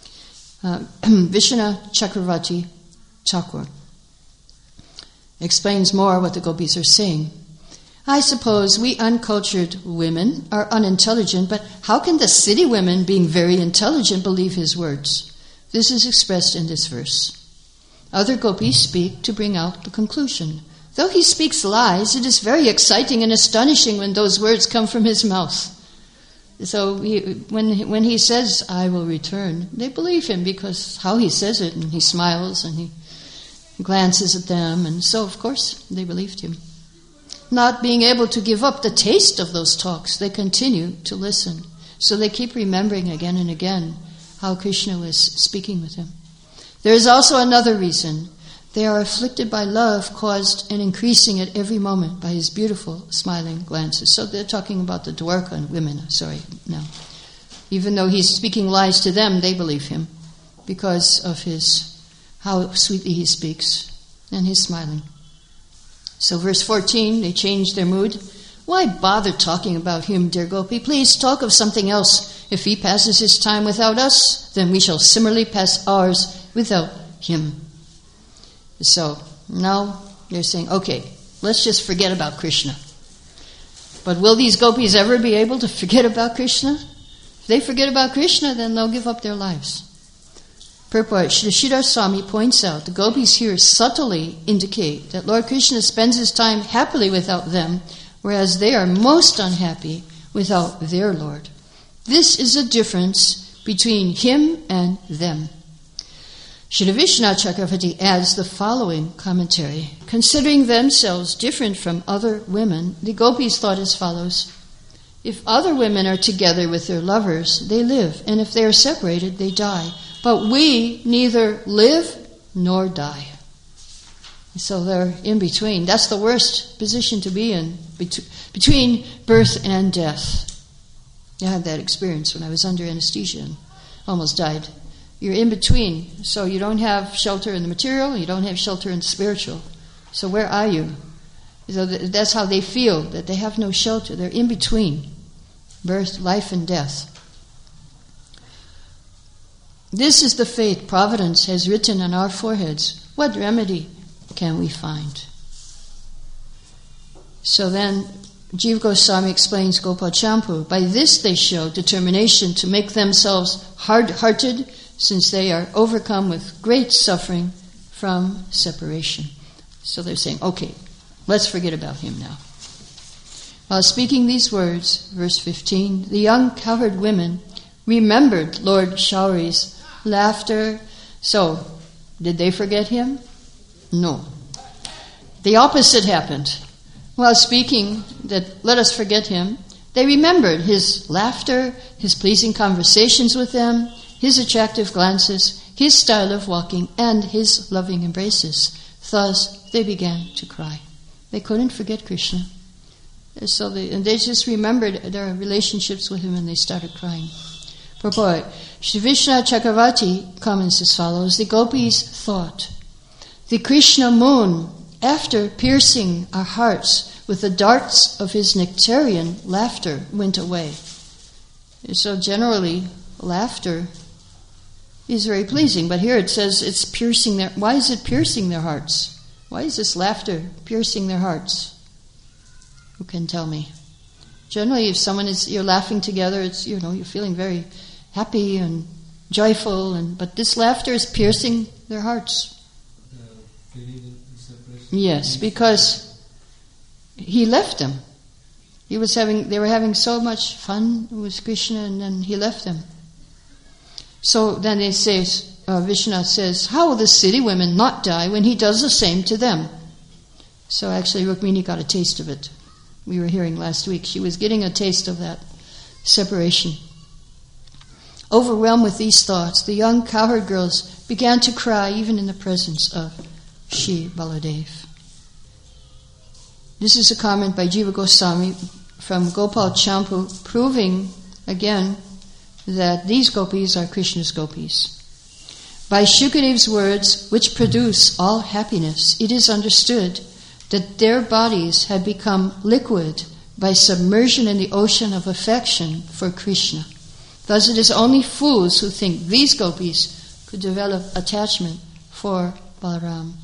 Vishnu Chakravarti Thakur explains more what the gopis are saying. I suppose we uncultured women are unintelligent, but how can the city women, being very intelligent, believe his words? This is expressed in this verse. Other gopis speak to bring out the conclusion. Though he speaks lies, it is very exciting and astonishing when those words come from his mouth. So when he says, I will return, they believe him because how he says it, and he smiles and he glances at them, and so, of course, they believed him. Not being able to give up the taste of those talks, they continue to listen. So they keep remembering again and again how Krishna was speaking with them. There is also another reason. They are afflicted by love caused and increasing at every moment by his beautiful smiling glances. So they're talking about the Dwarka women, now. Even though he's speaking lies to them, they believe him because of how sweetly he speaks and his smiling. So verse 14, they change their mood. Why bother talking about him, dear Gopi? Please talk of something else. If he passes his time without us, then we shall similarly pass ours without him. So now they're saying, okay, let's just forget about Krishna. But will these gopis ever be able to forget about Krishna? If they forget about Krishna, then they'll give up their lives. Purport, Sridhar Swami points out the gopis here subtly indicate that Lord Krishna spends his time happily without them, whereas they are most unhappy without their Lord. This is a difference between him and them. Srila Vishnu Chakravarti adds the following commentary. Considering themselves different from other women, the gopis thought as follows. If other women are together with their lovers, they live, and if they are separated, they die. But we neither live nor die. So they're in between. That's the worst position to be in, between birth and death. I had that experience when I was under anesthesia and almost died. You're in between, so you don't have shelter in the material, you don't have shelter in the spiritual. So where are you? So that's how they feel, that they have no shelter. They're in between birth, life, and death. This is the fate Providence has written on our foreheads. What remedy can we find? So then Jiva Goswami explains Gopal Champu. By this they show determination to make themselves hard-hearted, since they are overcome with great suffering from separation. So they're saying, okay, let's forget about him now. While speaking these words, verse 15, the young cowherd women remembered Lord Shauri's laughter. So, did they forget him? No. The opposite happened. While speaking that let us forget him, they remembered his laughter, his pleasing conversations with them, his attractive glances, his style of walking, and his loving embraces. Thus, they began to cry. They couldn't forget Krishna. So they just remembered their relationships with him and they started crying. Purport. Shri Vishnu Chakravarti comments as follows. The gopis thought, the Krishna moon, after piercing our hearts with the darts of his nectarian laughter, went away. So generally, laughter is very pleasing, but here it says it's piercing their... Why is it piercing their hearts? Why is this laughter piercing their hearts? Who can tell me? Generally, if you're laughing together, it's, you're feeling very happy and joyful, but this laughter is piercing their hearts. Yes, because he left them. They were having so much fun with Krishna, and then he left them. So then they say, Vishnu says, how will the city women not die when he does the same to them? So actually Rukmini got a taste of it. We were hearing last week. She was getting a taste of that separation. Overwhelmed with these thoughts, the young cowherd girls began to cry even in the presence of Shri Baladev. This is a comment by Jiva Goswami from Gopal Champu, proving again that these gopis are Krishna's gopis. By Shukadev's words, which produce all happiness, it is understood that their bodies had become liquid by submersion in the ocean of affection for Krishna. Thus it is only fools who think these gopis could develop attachment for Balaram.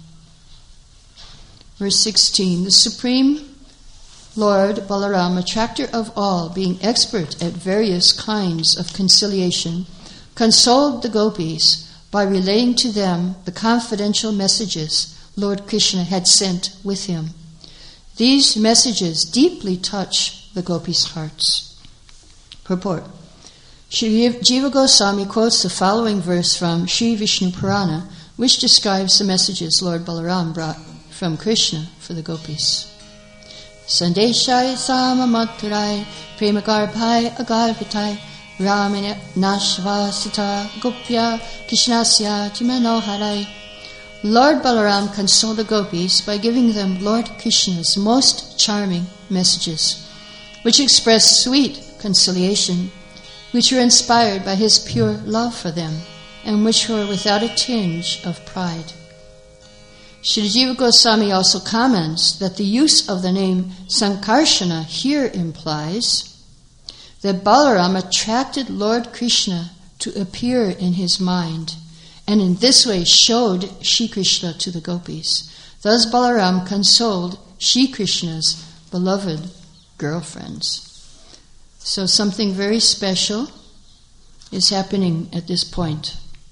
Verse 16, the Supreme Lord Balaram, attractor of all, being expert at various kinds of conciliation, consoled the gopis by relaying to them the confidential messages Lord Krishna had sent with him. These messages deeply touch the gopis' hearts. Purport. Shri Jiva Goswami quotes the following verse from Shri Vishnu Purana, which describes the messages Lord Balaram brought from Krishna for the gopis. Sandeshai samamaturai premagarbhai agarvitai ramine nashvasita gopya krishnasya timanoharai. Lord Balaram consoled the gopis by giving them Lord Krishna's most charming messages, which express sweet conciliation, which were inspired by his pure love for them, and which were without a tinge of pride. Shri Jiva Goswami also comments that the use of the name Sankarshana here implies that Balaram attracted Lord Krishna to appear in his mind, and in this way showed Shri Krishna to the gopis. Thus Balaram consoled Shri Krishna's beloved girlfriends. So something very special is happening at this point.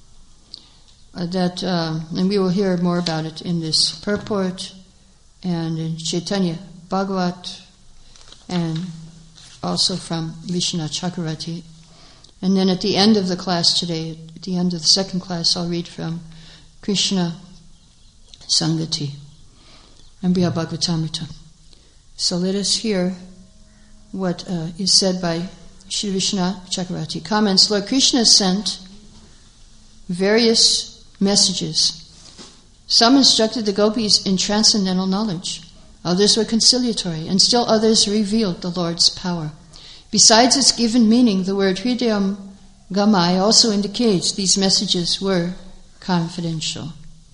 And we will hear more about it in this purport and in Chaitanya Bhagavat and also from Vishnu Chakravarti. And then at the end of the class today, at the end of the second class, I'll read from Krishna Sangati and Briha Bhagavatamrita. So let us hear what is said by Shri Vishnu Chakravarti. Comments, Lord Krishna sent various messages. Some instructed the gopis in transcendental knowledge. Others were conciliatory, and still others revealed the Lord's power. Besides its given meaning, the word Hridayam Gamai also indicates these messages were confidential.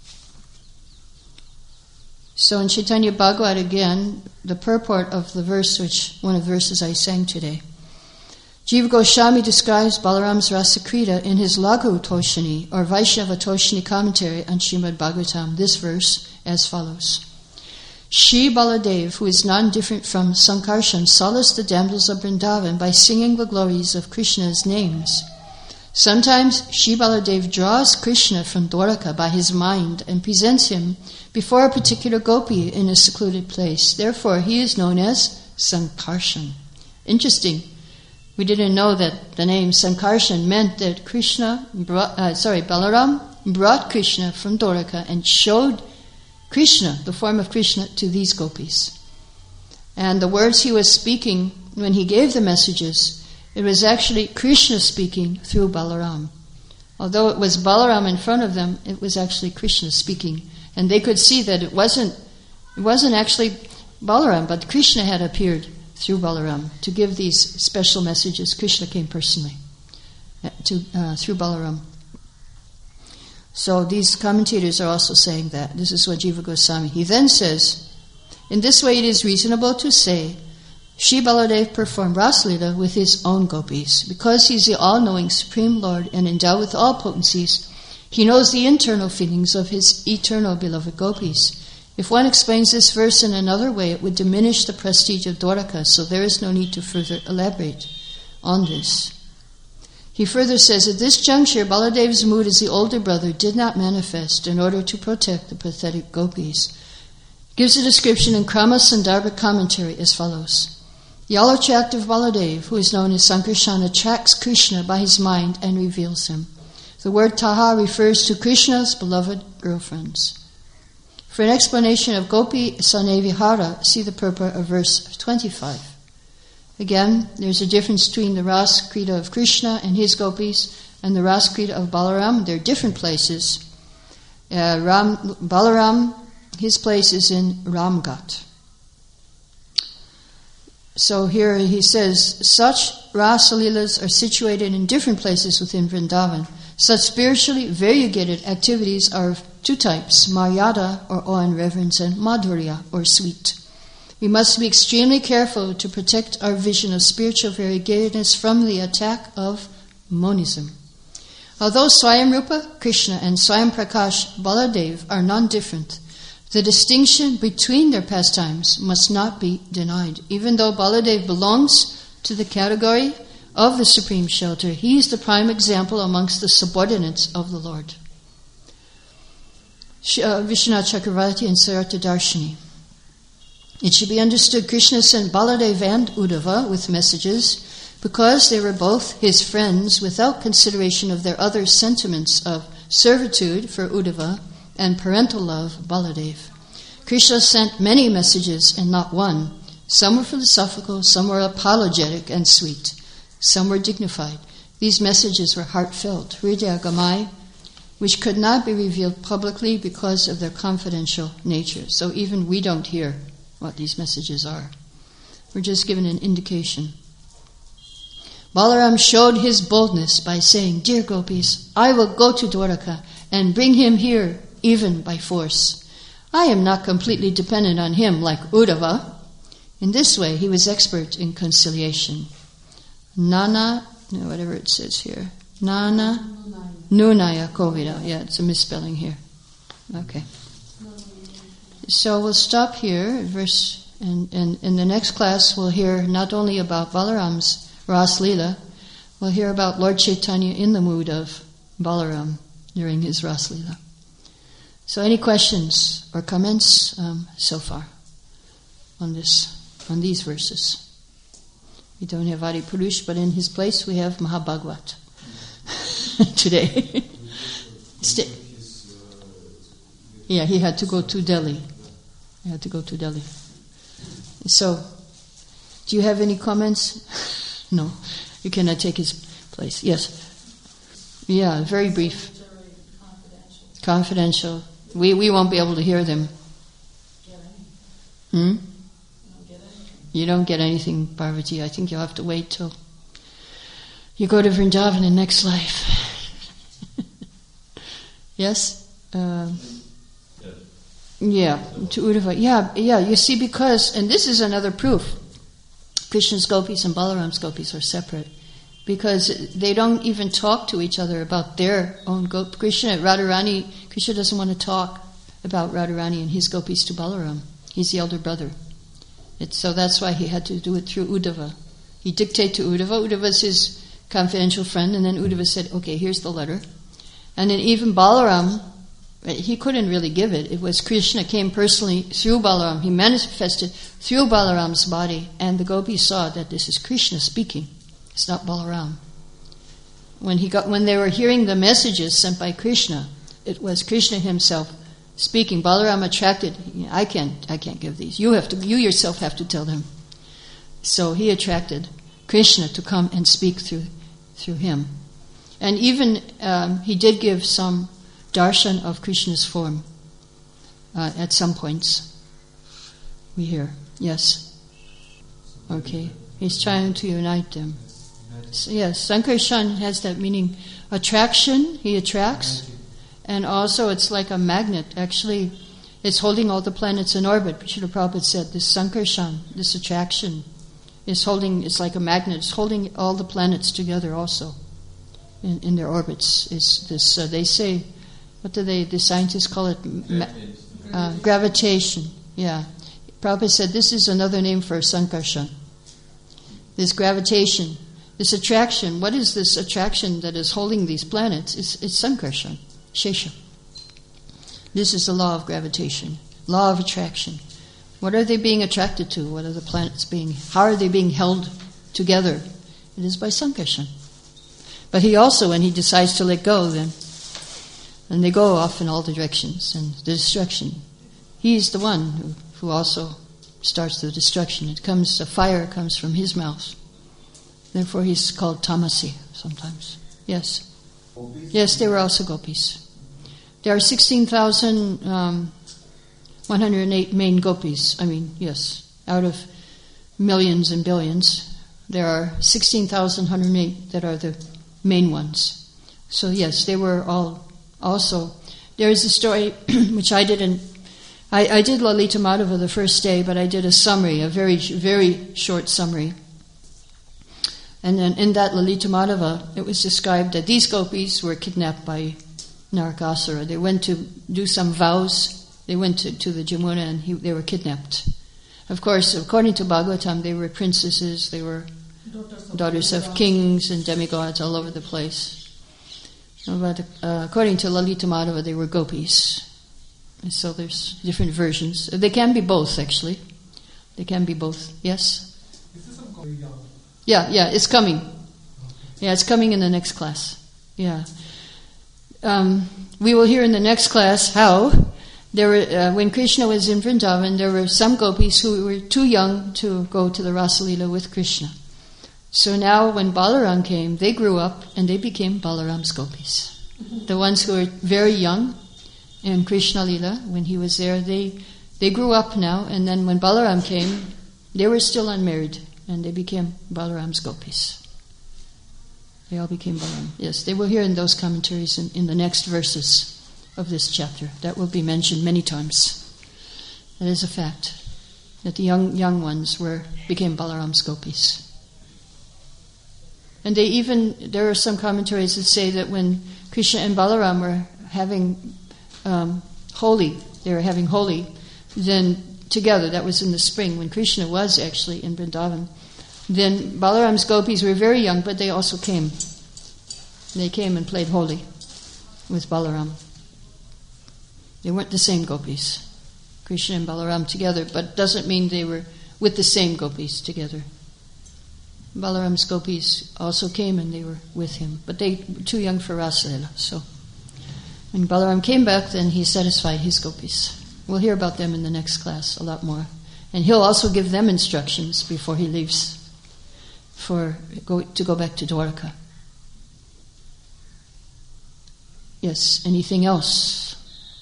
So in Chaitanya Bhagavat again, the purport of the verse, one of the verses I sang today. Jiva Goswami describes Balaram's Rasakrita in his Laghu Toshini, or Vaishnava Toshini commentary on Srimad Bhagavatam, this verse as follows. Shri Baladev, who is non-different from Sankarshan, solaced the damsels of Vrindavan by singing the glories of Krishna's names. Sometimes Shri Baladev draws Krishna from Dwaraka by his mind and presents him before a particular gopi in a secluded place. Therefore, he is known as Sankarshan. Interesting. We didn't know that the name Sankarshan meant that Balaram brought Krishna from Dwaraka and showed Krishna, the form of Krishna, to these gopis. And the words he was speaking when he gave the messages, it was actually Krishna speaking through Balaram. Although it was Balaram in front of them, it was actually Krishna speaking. And they could see that it wasn't actually Balaram, but Krishna had appeared through Balaram to give these special messages. Krishna came personally through Balaram. So these commentators are also saying that. This is what Jiva Goswami. He then says, in this way it is reasonable to say Shri Baladev performed Raslila with his own gopis. Because he is the all-knowing Supreme Lord and endowed with all potencies, he knows the internal feelings of his eternal beloved gopis. If one explains this verse in another way, it would diminish the prestige of Dwaraka, so there is no need to further elaborate on this. He further says, at this juncture, Baladev's mood as the older brother did not manifest in order to protect the pathetic gopis. Gives a description in Krama Sandarbha commentary as follows. The all-attractive Baladev, who is known as Sankarshan, attracts Krishna by his mind and reveals him. The word Taha refers to Krishna's beloved girlfriends. For an explanation of Gopi Sanevihara, see the purport of verse 25. Again, there's a difference between the Ras Krita of Krishna and his gopis and the Ras Krita of Balaram. They're different places. Balaram, his place is in Ramghat. So here he says, such Rasa-leelas are situated in different places within Vrindavan. Such spiritually variegated activities are of two types, Maryada or awe and reverence, and Madhurya or sweet. We must be extremely careful to protect our vision of spiritual variegatedness from the attack of monism. Although Swayamrupa Krishna and Swayam Prakash Baladev are non-different, the distinction between their pastimes must not be denied. Even though Baladev belongs to the category of the Supreme Shelter, he is the prime example amongst the subordinates of the Lord. Vishwanath Chakravarti and Sarata Darshini. It should be understood Krishna sent Baladev and Uddhava with messages because they were both his friends without consideration of their other sentiments of servitude for Uddhava and parental love, Baladev. Krishna sent many messages and not one. Some were philosophical, some were apologetic and sweet. Some were dignified. These messages were heartfelt, hridayagamai, which could not be revealed publicly because of their confidential nature. So even we don't hear what these messages are. We're just given an indication. Balaram showed his boldness by saying, Dear Gopis, I will go to Dwaraka and bring him here even by force. I am not completely dependent on him like Uddhava. In this way, he was expert in conciliation. Whatever it says here. Nunaya Kovida. Yeah, it's a misspelling here. Okay. So we'll stop here at verse, and in the next class we'll hear not only about Balaram's Ras Leela, we'll hear about Lord Chaitanya in the mood of Balaram during his Ras Leela. So any questions or comments so far on these verses? We don't have Adi Purush, but in his place we have Mahabhagwat today. Yeah, he had to go to Delhi. So, do you have any comments? No, you cannot take his place. Yes. Yeah, very brief. Confidential. We won't be able to hear them. You don't get anything, Parvati. I think you'll have to wait till you go to Vrindavan in next life. Yes? Yeah, to Uddhava. Yeah, you see, because, and this is another proof, Krishna's gopis and Balaram's gopis are separate, because they don't even talk to each other about their own gopis. Krishna doesn't want to talk about Radharani and his gopis to Balaram. He's the elder brother. So that's why he had to do it through Uddhava. He dictated to Uddhava. Uddhava's his confidential friend, and then Uddhava said, okay, here's the letter. And then even Balaram he couldn't really give it. It was Krishna came personally through Balaram. He manifested through Balaram's body, and the gopis saw that this is Krishna speaking. It's not Balaram. When they were hearing the messages sent by Krishna, it was Krishna himself speaking. Balaram attracted. I can't give these. You yourself have to tell them. So he attracted Krishna to come and speak through him, and even he did give some darshan of Krishna's form at some points. We hear, yes. Okay, he's trying to unite them. So, yes, Sankarshan has that meaning, attraction. He attracts, and also it's like a magnet. Actually, it's holding all the planets in orbit. Srila Prabhupada said this Sankarshan, this attraction, is holding. It's like a magnet. It's holding all the planets together also in their orbits. Is this? They say. What do the scientists call it? Gravitation. Yeah. Prabhupada said this is another name for Sankarshan. This gravitation, this attraction. What is this attraction that is holding these planets? It's Sankarshan, Shesha. This is the law of gravitation, law of attraction. What are they being attracted to? What are the planets how are they being held together? It is by Sankarshan. But he also, when he decides to let go, then and they go off in all the directions, and the destruction. He's the one who also starts the destruction. The fire comes from his mouth. Therefore he's called Tamasi sometimes. Yes. Yes, they were also gopis. There are 16,108 main gopis. Yes, out of millions and billions, there are 16,108 that are the main ones. So yes, they were all. Also, there is a story which I didn't. I did Lalita Madhava the first day, but I did a summary, a very, very short summary. And then in that Lalita Madhava, it was described that these gopis were kidnapped by Narakasura. They went to do some vows. They went to the Jamuna and they were kidnapped. Of course, according to Bhagavatam, they were princesses. They were daughters of kings and demigods all over the place. But according to Lalita Madhava, they were gopis. And so there's different versions. They can be both, actually. They can be both. Yes? Yeah, it's coming. Yeah, it's coming in the next class. Yeah. We will hear in the next class how there were, when Krishna was in Vrindavan, there were some gopis who were too young to go to the Rasa Leela with Krishna. So now when Balaram came, they grew up and they became Balaram's gopis. The ones who were very young in Krishna Lila, when he was there, they grew up now, and then when Balaram came, they were still unmarried, and they became Balaram's gopis. They all became Balaram. Yes, they will hear in those commentaries in the next verses of this chapter. That will be mentioned many times. That is a fact, that the young ones became Balaram's gopis. And there are some commentaries that say that when Krishna and Balaram were having Holi, then together, that was in the spring, when Krishna was actually in Vrindavan, then Balaram's gopis were very young, but they also came. They came and played Holi with Balaram. They weren't the same gopis, Krishna and Balaram together, but doesn't mean they were with the same gopis together. Balaram's gopis also came and they were with him, but they were too young for Rasa Leela. So when Balaram came back, then he satisfied his gopis. We'll hear about them in the next class a lot more. And he'll also give them instructions before he leaves to go back to Dwarka. Yes, anything else?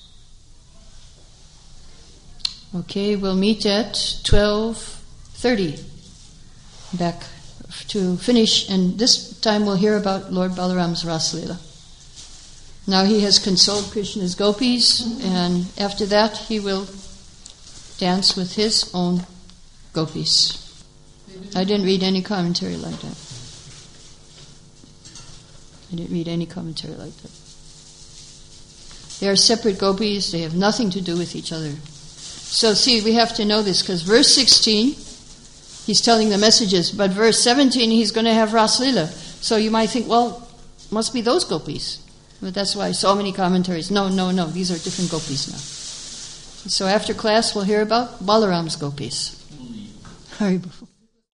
Okay, we'll meet at 12:30 back to finish, and this time we'll hear about Lord Balaram's Rasa Leela. Now he has consoled Krishna's gopis, and after that he will dance with his own gopis. I didn't read any commentary like that. They are separate gopis, they have nothing to do with each other. So see, we have to know this, because verse 16, he's telling the messages, but verse 17, he's going to have Rasa Leela. So you might think, well, must be those gopis. But that's why so many commentaries, no, these are different gopis now. So after class we'll hear about Balaram's gopis. Haribol.